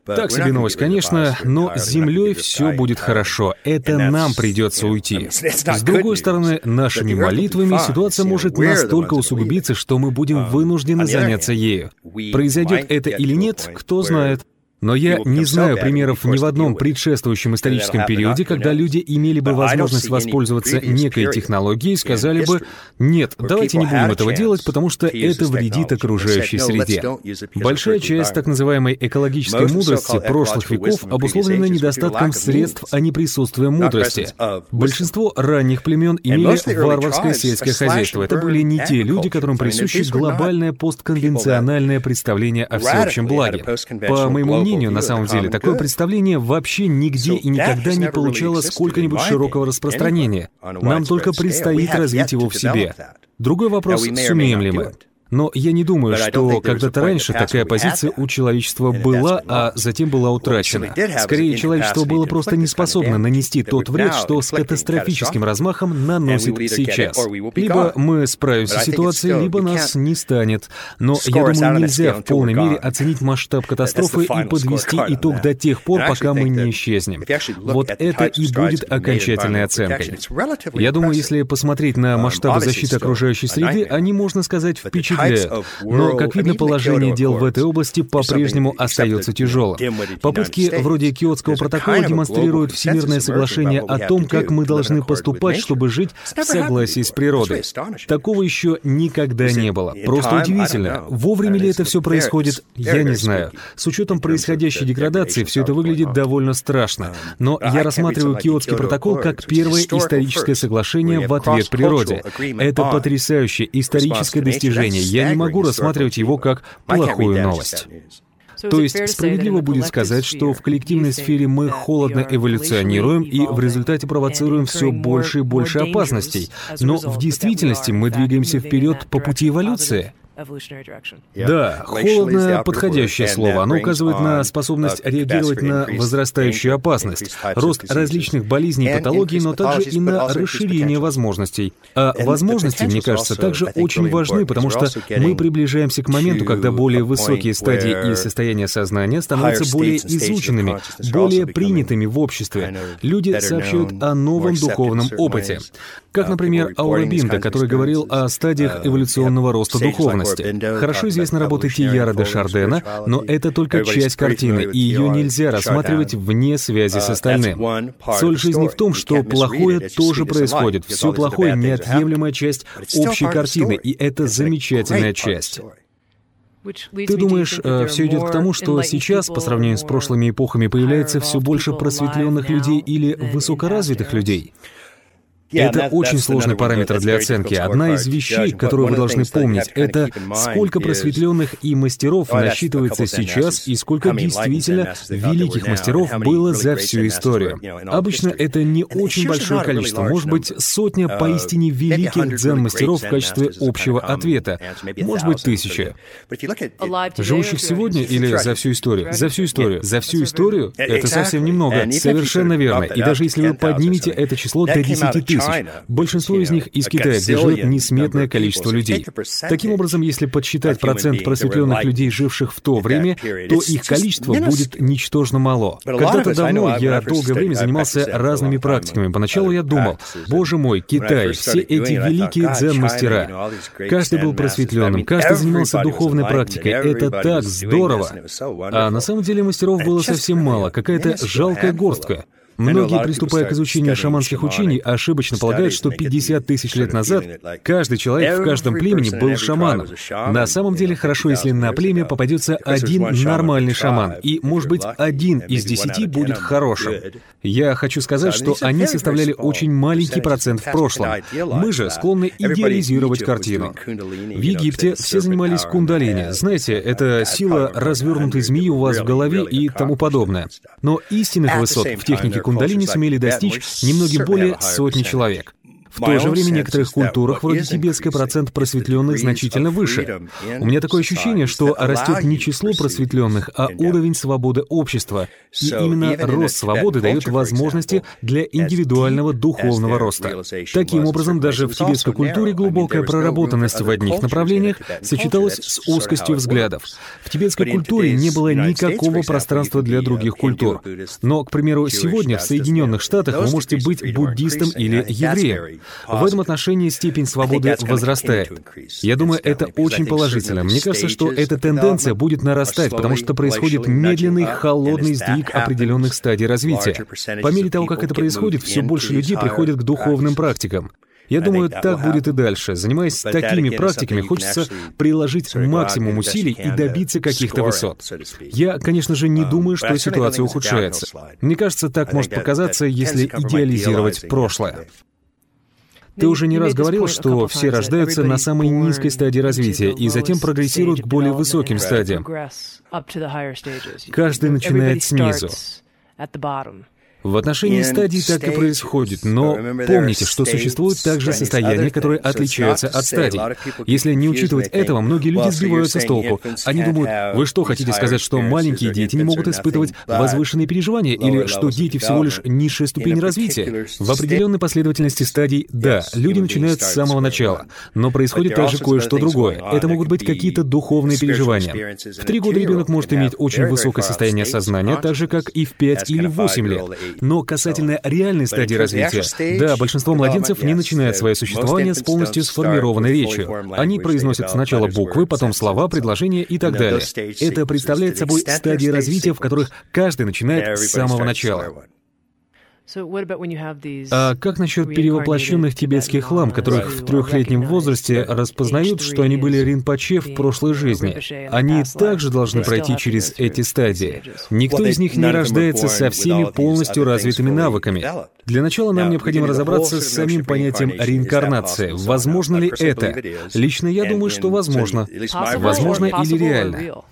Так себе новость, конечно, но с Землей все будет хорошо. Это нам придется уйти. С другой стороны, нашими молитвами ситуация может настолько усугубиться, что мы будем вынуждены заняться ею. Произойдет это или нет, кто знает. Но я не знаю примеров ни в одном предшествующем историческом периоде, когда люди имели бы возможность воспользоваться некой технологией и сказали бы: «Нет, давайте не будем этого делать, потому что это вредит окружающей среде». Большая часть так называемой экологической мудрости прошлых веков обусловлена недостатком средств, а не присутствием мудрости. Большинство ранних племен имели варварское сельское хозяйство. Это были не те люди, которым присуще глобальное постконвенциональное представление о всеобщем благе. По моему мнению, на самом деле, такое представление вообще нигде и никогда не получало сколько-нибудь широкого распространения. Нам только предстоит развить его в себе. Другой вопрос, сумеем ли мы. Но я не думаю, что когда-то раньше такая позиция у человечества была, а затем была утрачена. Скорее, человечество было просто не способно нанести тот вред, что с катастрофическим размахом наносит сейчас. Либо мы справимся с ситуацией, либо нас не станет. Но я думаю, нельзя в полной мере оценить масштаб катастрофы и подвести итог до тех пор, пока мы не исчезнем. Вот это и будет окончательной оценкой. Я думаю, если посмотреть на масштабы защиты окружающей среды, они, можно сказать, впечатляют. Но, как видно, положение дел в этой области по-прежнему остается тяжелым. Попытки вроде Киотского протокола демонстрируют всемирное соглашение о том, как мы должны поступать, чтобы жить в согласии с природой. Такого еще никогда не было. Просто удивительно. Вовремя ли это все происходит, я не знаю. С учетом происходящей деградации, все это выглядит довольно страшно. Но я рассматриваю Киотский протокол как первое историческое соглашение в ответ природе. Это потрясающее историческое достижение. Я не могу рассматривать его как плохую новость. То есть справедливо будет сказать, что в коллективной сфере мы холодно эволюционируем и в результате провоцируем все больше и больше опасностей. Но в действительности мы двигаемся вперед по пути эволюции. Да, холодно — подходящее слово. Оно указывает на способность реагировать на возрастающую опасность, рост различных болезней и патологий, но также и на расширение возможностей. А возможности, мне кажется, также очень важны, потому что мы приближаемся к моменту, когда более высокие стадии и состояния сознания становятся более изученными, более принятыми в обществе. Люди сообщают о новом духовном опыте. Как, например, Ауро Бинда, который говорил о стадиях эволюционного роста духовности. Хорошо известна работа Тейяра де Шардена, но это только часть картины, и ее нельзя рассматривать вне связи с остальным. Соль жизни в том, что плохое тоже происходит. Все плохое — неотъемлемая часть общей картины, и это замечательная часть. Ты думаешь, все идет к тому, что сейчас, по сравнению с прошлыми эпохами, появляется все больше просветленных людей или высокоразвитых людей? Это очень сложный параметр для оценки. Одна из вещей, которую вы должны помнить, это сколько просветленных и мастеров насчитывается сейчас и сколько действительно великих мастеров было за всю историю. Обычно это не очень большое количество, может быть, сотня поистине великих дзен-мастеров в качестве общего ответа, может быть, 1000. Живущих сегодня или за всю историю? За всю историю. За всю историю? Это совсем немного. Совершенно верно. И даже если вы поднимете это число до 10 000, большинство из них из Китая, где живет несметное количество людей. Таким образом, если подсчитать процент просветленных людей, живших в то время, то их количество будет ничтожно мало. Когда-то давно я долгое время занимался разными практиками. Поначалу я думал: боже мой, Китай, все эти великие дзен-мастера. Каждый был просветленным, каждый занимался духовной практикой. Это так здорово! А на самом деле мастеров было совсем мало, какая-то жалкая горстка. Многие, приступая к изучению шаманских учений, ошибочно полагают, что 50 000 лет назад каждый человек в каждом племени был шаманом. На самом деле хорошо, если на племя попадется один нормальный шаман, и, может быть, 1 из 10 будет хорошим. Я хочу сказать, что они составляли очень маленький процент в прошлом. Мы же склонны идеализировать картину. В Египте все занимались кундалини. Знаете, это сила развернутой змеи у вас в голове и тому подобное. Но истинных высот в технике кундалини сумели достичь немногим более 100 человек. В то же время в некоторых культурах, вроде тибетской, процент просветленных значительно выше. У меня такое ощущение, что растет не число просветленных, а уровень свободы общества. И именно рост свободы дает возможности для индивидуального духовного роста. Таким образом, даже в тибетской культуре глубокая проработанность в одних направлениях сочеталась с узкостью взглядов. В тибетской культуре не было никакого пространства для других культур. Но, к примеру, сегодня в Соединенных Штатах вы можете быть буддистом или евреем. В этом отношении степень свободы возрастает. Я думаю, это очень положительно. Мне кажется, что эта тенденция будет нарастать, потому что происходит медленный, холодный сдвиг определенных стадий развития. По мере того, как это происходит, все больше людей приходят к духовным практикам. Я думаю, так будет и дальше. Занимаясь такими практиками, хочется приложить максимум усилий и добиться каких-то высот. Я, конечно же, не думаю, что ситуация ухудшается. Мне кажется, так может показаться, если идеализировать прошлое. Ты уже не раз говорил, что все рождаются на самой низкой стадии развития и затем прогрессируют к более высоким стадиям. Каждый начинает снизу. В отношении стадий так и происходит, но помните, что существуют также состояния, которые отличаются от стадий. Если не учитывать этого, многие люди сбиваются с толку. Они думают, вы что, хотите сказать, что маленькие дети не могут испытывать возвышенные переживания, или что дети всего лишь низшая ступень развития? В определенной последовательности стадий, да, люди начинают с самого начала, но происходит также кое-что другое. Это могут быть какие-то духовные переживания. В 3 года ребенок может иметь очень высокое состояние сознания, так же, как и в 5 или в 8 лет. Но касательно реальной стадии развития, да, большинство младенцев не начинает свое существование с полностью сформированной речью. Они произносят сначала буквы, потом слова, предложения и так далее. Это представляет собой стадии развития, в которых каждый начинает с самого начала. А как насчет перевоплощенных тибетских лам, которых в 3-летнем возрасте распознают, что они были ринпоче в прошлой жизни? Они также должны пройти через эти стадии. Никто из них не рождается со всеми полностью развитыми навыками. Для начала нам необходимо разобраться с самим понятием реинкарнации. Возможно ли это? Лично я думаю, что возможно. Возможно или реально?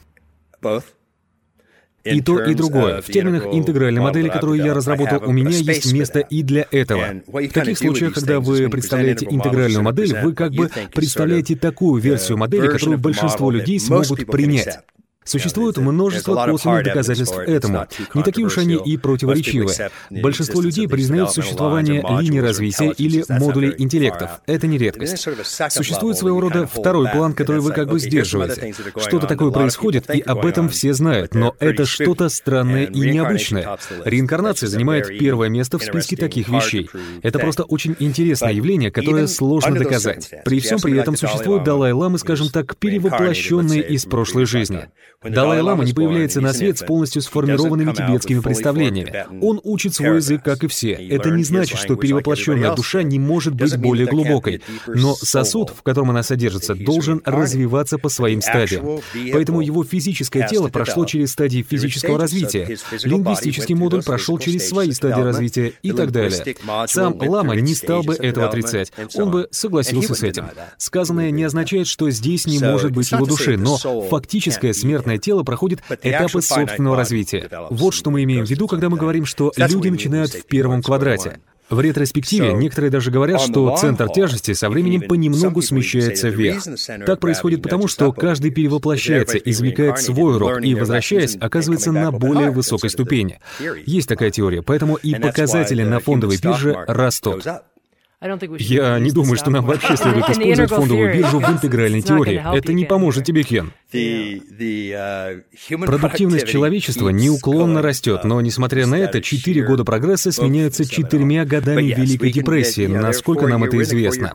И то, и другое. В терминах интегральной модели, которую я разработал, у меня есть место и для этого. В таких случаях, когда вы представляете интегральную модель, вы как бы представляете такую версию модели, которую большинство людей смогут принять. Существует множество косвенных доказательств этому. Не такие уж они и противоречивые. Большинство людей признают существование линий развития или модулей интеллектов. Это не редкость. Существует своего рода второй план, который вы как бы сдерживаете. Что-то такое происходит, и об этом все знают, но это что-то странное и необычное. Реинкарнация занимает первое место в списке таких вещей. Это просто очень интересное явление, которое сложно доказать. При всем при этом существуют Далай-ламы, скажем так, перевоплощенные из прошлой жизни. Далай-лама не появляется на свет с полностью сформированными тибетскими представлениями. Он учит свой язык, как и все. Это не значит, что перевоплощенная душа не может быть более глубокой. Но сосуд, в котором она содержится, должен развиваться по своим стадиям. Поэтому его физическое тело прошло через стадии физического развития. Лингвистический модуль прошел через свои стадии развития и так далее. Сам лама не стал бы этого отрицать. Он бы согласился с этим. Сказанное не означает, что здесь не может быть его души, но фактическая смертная тело проходит этапы собственного развития. Вот что мы имеем в виду, когда мы говорим, что люди начинают в первом квадрате. В ретроспективе некоторые даже говорят, что центр тяжести со временем понемногу смещается вверх. Так происходит потому, что каждый перевоплощается, извлекает свой урок и, возвращаясь, оказывается на более высокой ступени. Есть такая теория, поэтому и показатели на фондовой бирже растут. Я не думаю, что нам вообще следует использовать фондовую биржу в интегральной теории. Это не поможет тебе, Кен. Продуктивность человечества неуклонно растет, но, несмотря на это, 4 года прогресса сменяются 4 годами Великой депрессии, насколько нам это известно.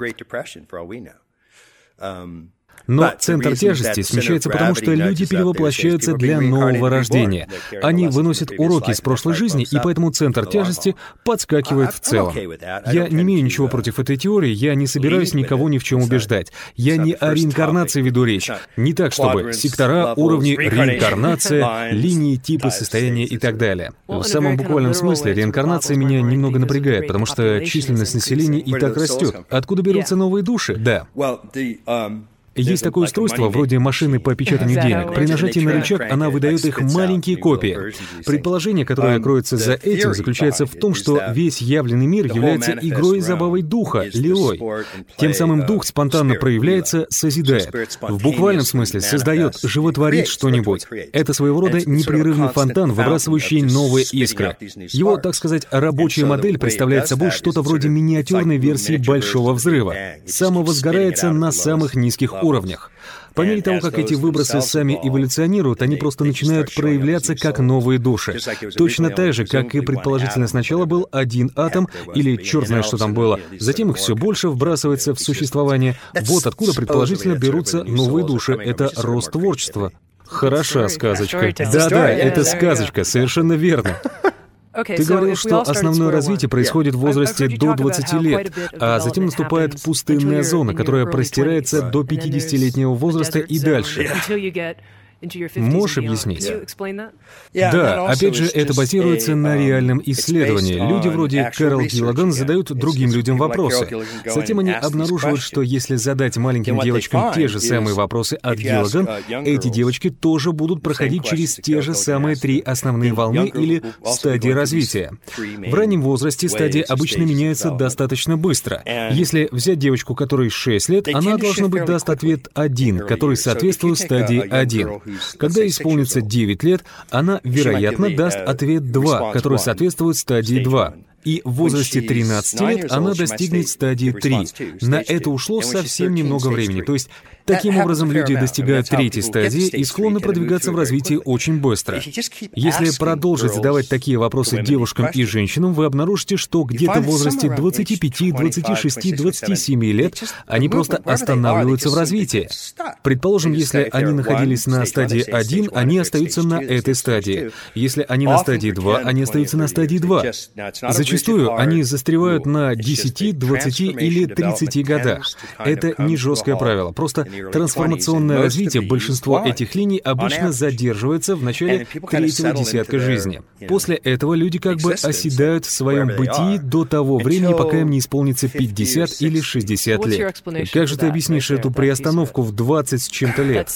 Но центр тяжести смещается потому, что люди перевоплощаются для нового рождения. Они выносят уроки из прошлой жизни, и поэтому центр тяжести подскакивает в целом. Я не имею ничего против этой теории, я не собираюсь никого ни в чем убеждать. Я не о реинкарнации веду речь. Не так, чтобы сектора, уровни, реинкарнация, линии, типы, состояния и так далее. В самом буквальном смысле реинкарнация меня немного напрягает, потому что численность населения и так растет. Откуда берутся новые души? Да. Есть такое устройство, вроде машины по печатанию денег. При нажатии на рычаг она выдает их маленькие копии. Предположение, которое кроется за этим, заключается в том, что весь явленный мир является игрой и забавой духа, лилой. Тем самым дух спонтанно проявляется, созидает. В буквальном смысле создает, животворит что-нибудь. Это своего рода непрерывный фонтан, выбрасывающий новые искры. Его, так сказать, рабочая модель представляет собой что-то вроде миниатюрной версии Большого взрыва. Самовозгорается на самых низких уровнях. По мере того, как эти выбросы сами эволюционируют, они просто начинают проявляться как новые души. Точно так же, как и предположительно сначала был один атом, или черт знает, что там было. Затем их все больше вбрасывается в существование. Вот откуда предположительно берутся новые души. Это рост творчества. Хороша сказочка. Да-да, это сказочка, совершенно верно. Ты говорил, что основное развитие происходит в возрасте до 20 лет, а затем наступает пустынная зона, которая простирается до 50-летнего возраста и дальше. Можешь объяснить? Да, опять же, это базируется на реальном исследовании. Люди вроде Кэрол Гиллаган задают другим людям вопросы. Затем они обнаруживают, что если задать маленьким девочкам те же самые вопросы от Гиллаган, эти девочки тоже будут проходить через те же самые 3 основные волны или стадии развития. В раннем возрасте стадии обычно меняются достаточно быстро. Если взять девочку, которой 6 лет, она, должно быть, даст ответ 1, который соответствует стадии 1. Когда исполнится 9 лет, она, вероятно, даст ответ 2, который соответствует стадии 2. И в возрасте 13 лет она достигнет стадии 3. На это ушло совсем немного времени. То есть, таким образом, люди достигают 3-й стадии и склонны продвигаться в развитии очень быстро. Если продолжить задавать такие вопросы девушкам и женщинам, вы обнаружите, что где-то в возрасте 25, 26, 27 лет они просто останавливаются в развитии. Предположим, если они находились на стадии 1, они остаются на этой стадии. Если они на стадии 2, они остаются на стадии 2. Зачастую они застревают на 10, 20 или 30 годах. Это не жесткое правило, просто трансформационное развитие, большинство этих линий обычно задерживается в начале 3-го десятка жизни. После этого люди как бы оседают в своем бытии до того времени, пока им не исполнится 50 или 60 лет. Как же ты объяснишь эту приостановку в 20 с чем-то лет?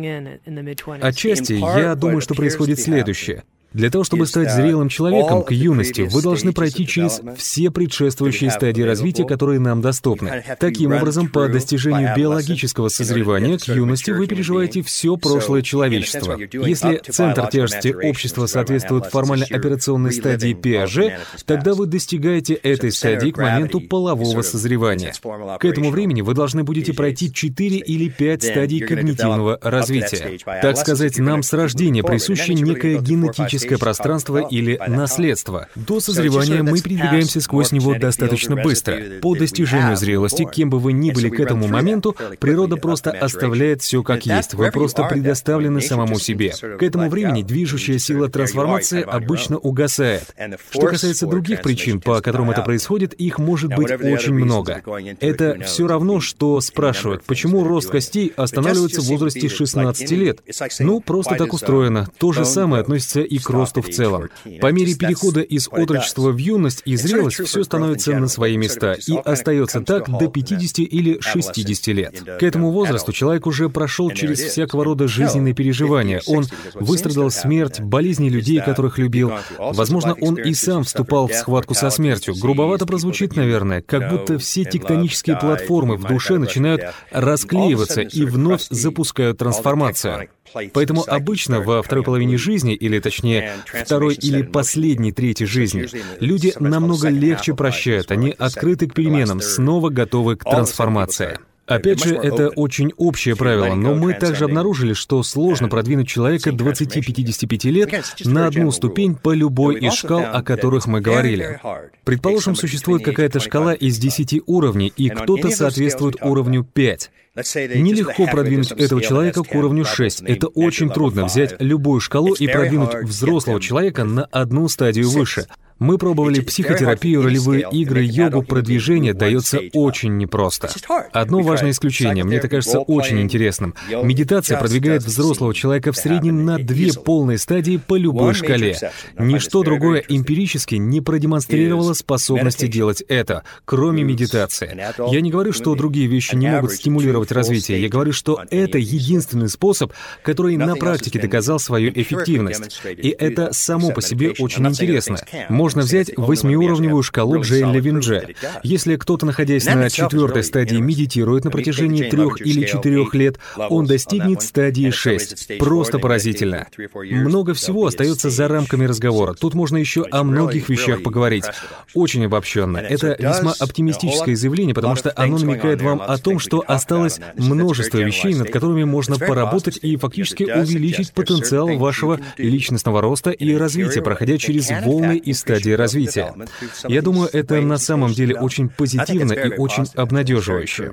Отчасти, я думаю, что происходит следующее. Для того, чтобы стать зрелым человеком к юности, вы должны пройти через все предшествующие стадии развития, которые нам доступны. Таким образом, по достижению биологического созревания к юности вы переживаете все прошлое человечества. Если центр тяжести общества соответствует формально-операционной стадии Пиаже, тогда вы достигаете этой стадии к моменту полового созревания. К этому времени вы должны будете пройти 4 или 5 стадий когнитивного развития. Так сказать, нам с рождения присуще некое генетическое пространство или наследство. До созревания мы передвигаемся сквозь него достаточно быстро. По достижению зрелости, кем бы вы ни были к этому моменту, природа просто оставляет все как есть. Вы просто предоставлены самому себе. К этому времени движущая сила трансформации обычно угасает. Что касается других причин, по которым это происходит, их может быть очень много. Это все равно, что спрашивают, почему рост костей останавливается в возрасте 16 лет. Ну, просто так устроено. То же самое относится и к росту в целом. По мере перехода из отрочества в юность и зрелость все становится на свои места и остается так до 50 или 60 лет. К этому возрасту человек уже прошел через всякого рода жизненные переживания. Он выстрадал смерть, болезни людей, которых любил. Возможно, он и сам вступал в схватку со смертью. Грубовато прозвучит, наверное, как будто все тектонические платформы в душе начинают расклеиваться и вновь запускают трансформацию. Поэтому обычно во второй половине жизни, или точнее, второй или последней трети жизни, люди намного легче прощают, они открыты к переменам, снова готовы к трансформации. Опять же, это очень общее правило, но мы также обнаружили, что сложно продвинуть человека 20-55 лет на одну ступень по любой из шкал, о которых мы говорили. Предположим, существует какая-то шкала из 10 уровней, и кто-то соответствует уровню 5. Нелегко продвинуть этого человека к уровню 6. Это очень трудно взять любую шкалу и продвинуть взрослого человека на одну стадию выше. Мы пробовали психотерапию, ролевые игры, йогу, продвижение дается очень непросто. Одно важное исключение, мне это кажется очень интересным. Медитация продвигает взрослого человека в среднем на 2 полные стадии по любой шкале. Ничто другое эмпирически не продемонстрировало способности делать это, кроме медитации. Я не говорю, что другие вещи не могут стимулировать развитие. Я говорю, что это единственный способ, который на практике доказал свою эффективность. И это само по себе очень интересно. Можно взять 8-уровневую шкалу Джей-Левинже. Если кто-то, находясь на 4-й стадии, медитирует на протяжении 3 или 4 лет, он достигнет стадии 6. Просто поразительно. Много всего остается за рамками разговора. Тут можно еще о многих вещах поговорить. Очень обобщенно. Это весьма оптимистическое заявление, потому что оно намекает вам о том, что осталось множество вещей, над которыми можно поработать и фактически увеличить потенциал вашего личностного роста и развития, проходя через волны и стадии развития. Я думаю, это на самом деле очень позитивно и очень обнадеживающе.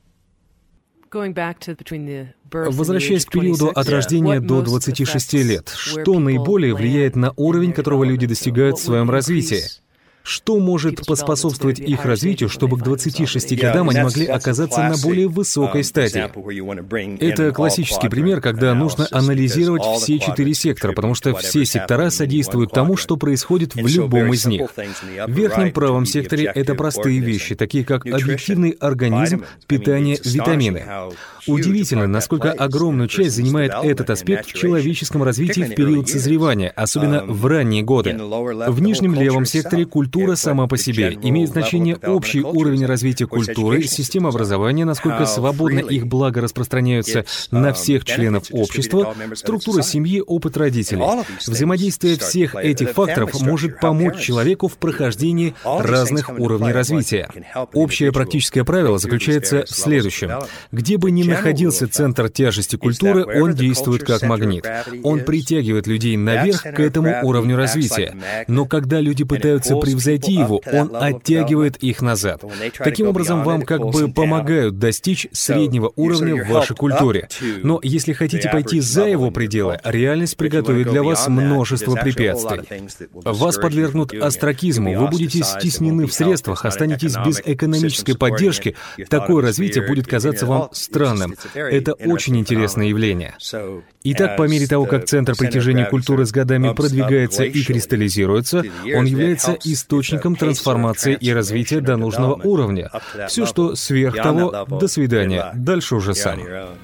Возвращаясь к периоду от рождения до 26 лет, что наиболее влияет на уровень, которого люди достигают в своем развитии? Что может поспособствовать их развитию, чтобы к 26 годам они могли оказаться на более высокой стадии? Это классический пример, когда нужно анализировать все 4 сектора, потому что все сектора содействуют тому, что происходит в любом из них. В верхнем правом секторе это простые вещи, такие как объективный организм, питание, витамины. Удивительно, насколько огромную часть занимает этот аспект в человеческом развитии в период созревания, особенно в ранние годы. В нижнем левом секторе культура сама по себе. Имеет значение общий уровень развития культуры, система образования, насколько свободно их блага распространяются на всех членов общества, структура семьи, опыт родителей. Взаимодействие всех этих факторов может помочь человеку в прохождении разных уровней развития. Общее практическое правило заключается в следующем. Где бы ни находился центр тяжести культуры, он действует как магнит. Он притягивает людей наверх к этому уровню развития. Но когда люди пытаются превзойти его, он оттягивает их назад. Таким образом, вам как бы помогают достичь среднего уровня в вашей культуре. Но если хотите пойти за его пределы, реальность приготовит для вас множество препятствий. Вас подвергнут остракизму, вы будете стеснены в средствах, останетесь без экономической поддержки. Такое развитие будет казаться вам странным. Это очень интересное явление. Итак, по мере того, как центр притяжения культуры с годами продвигается и кристаллизируется, он является источником трансформации и развития до нужного уровня. Все, что сверх того, до свидания, дальше уже сам.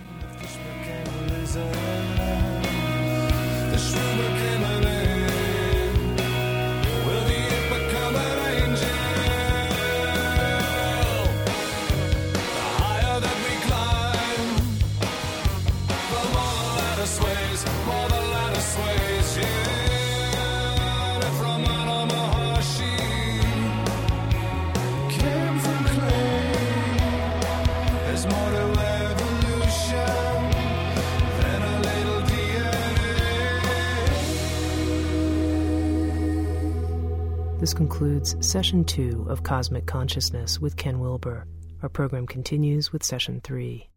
This concludes Session 2 of Cosmic Consciousness with Ken Wilber. Our program continues with Session 3.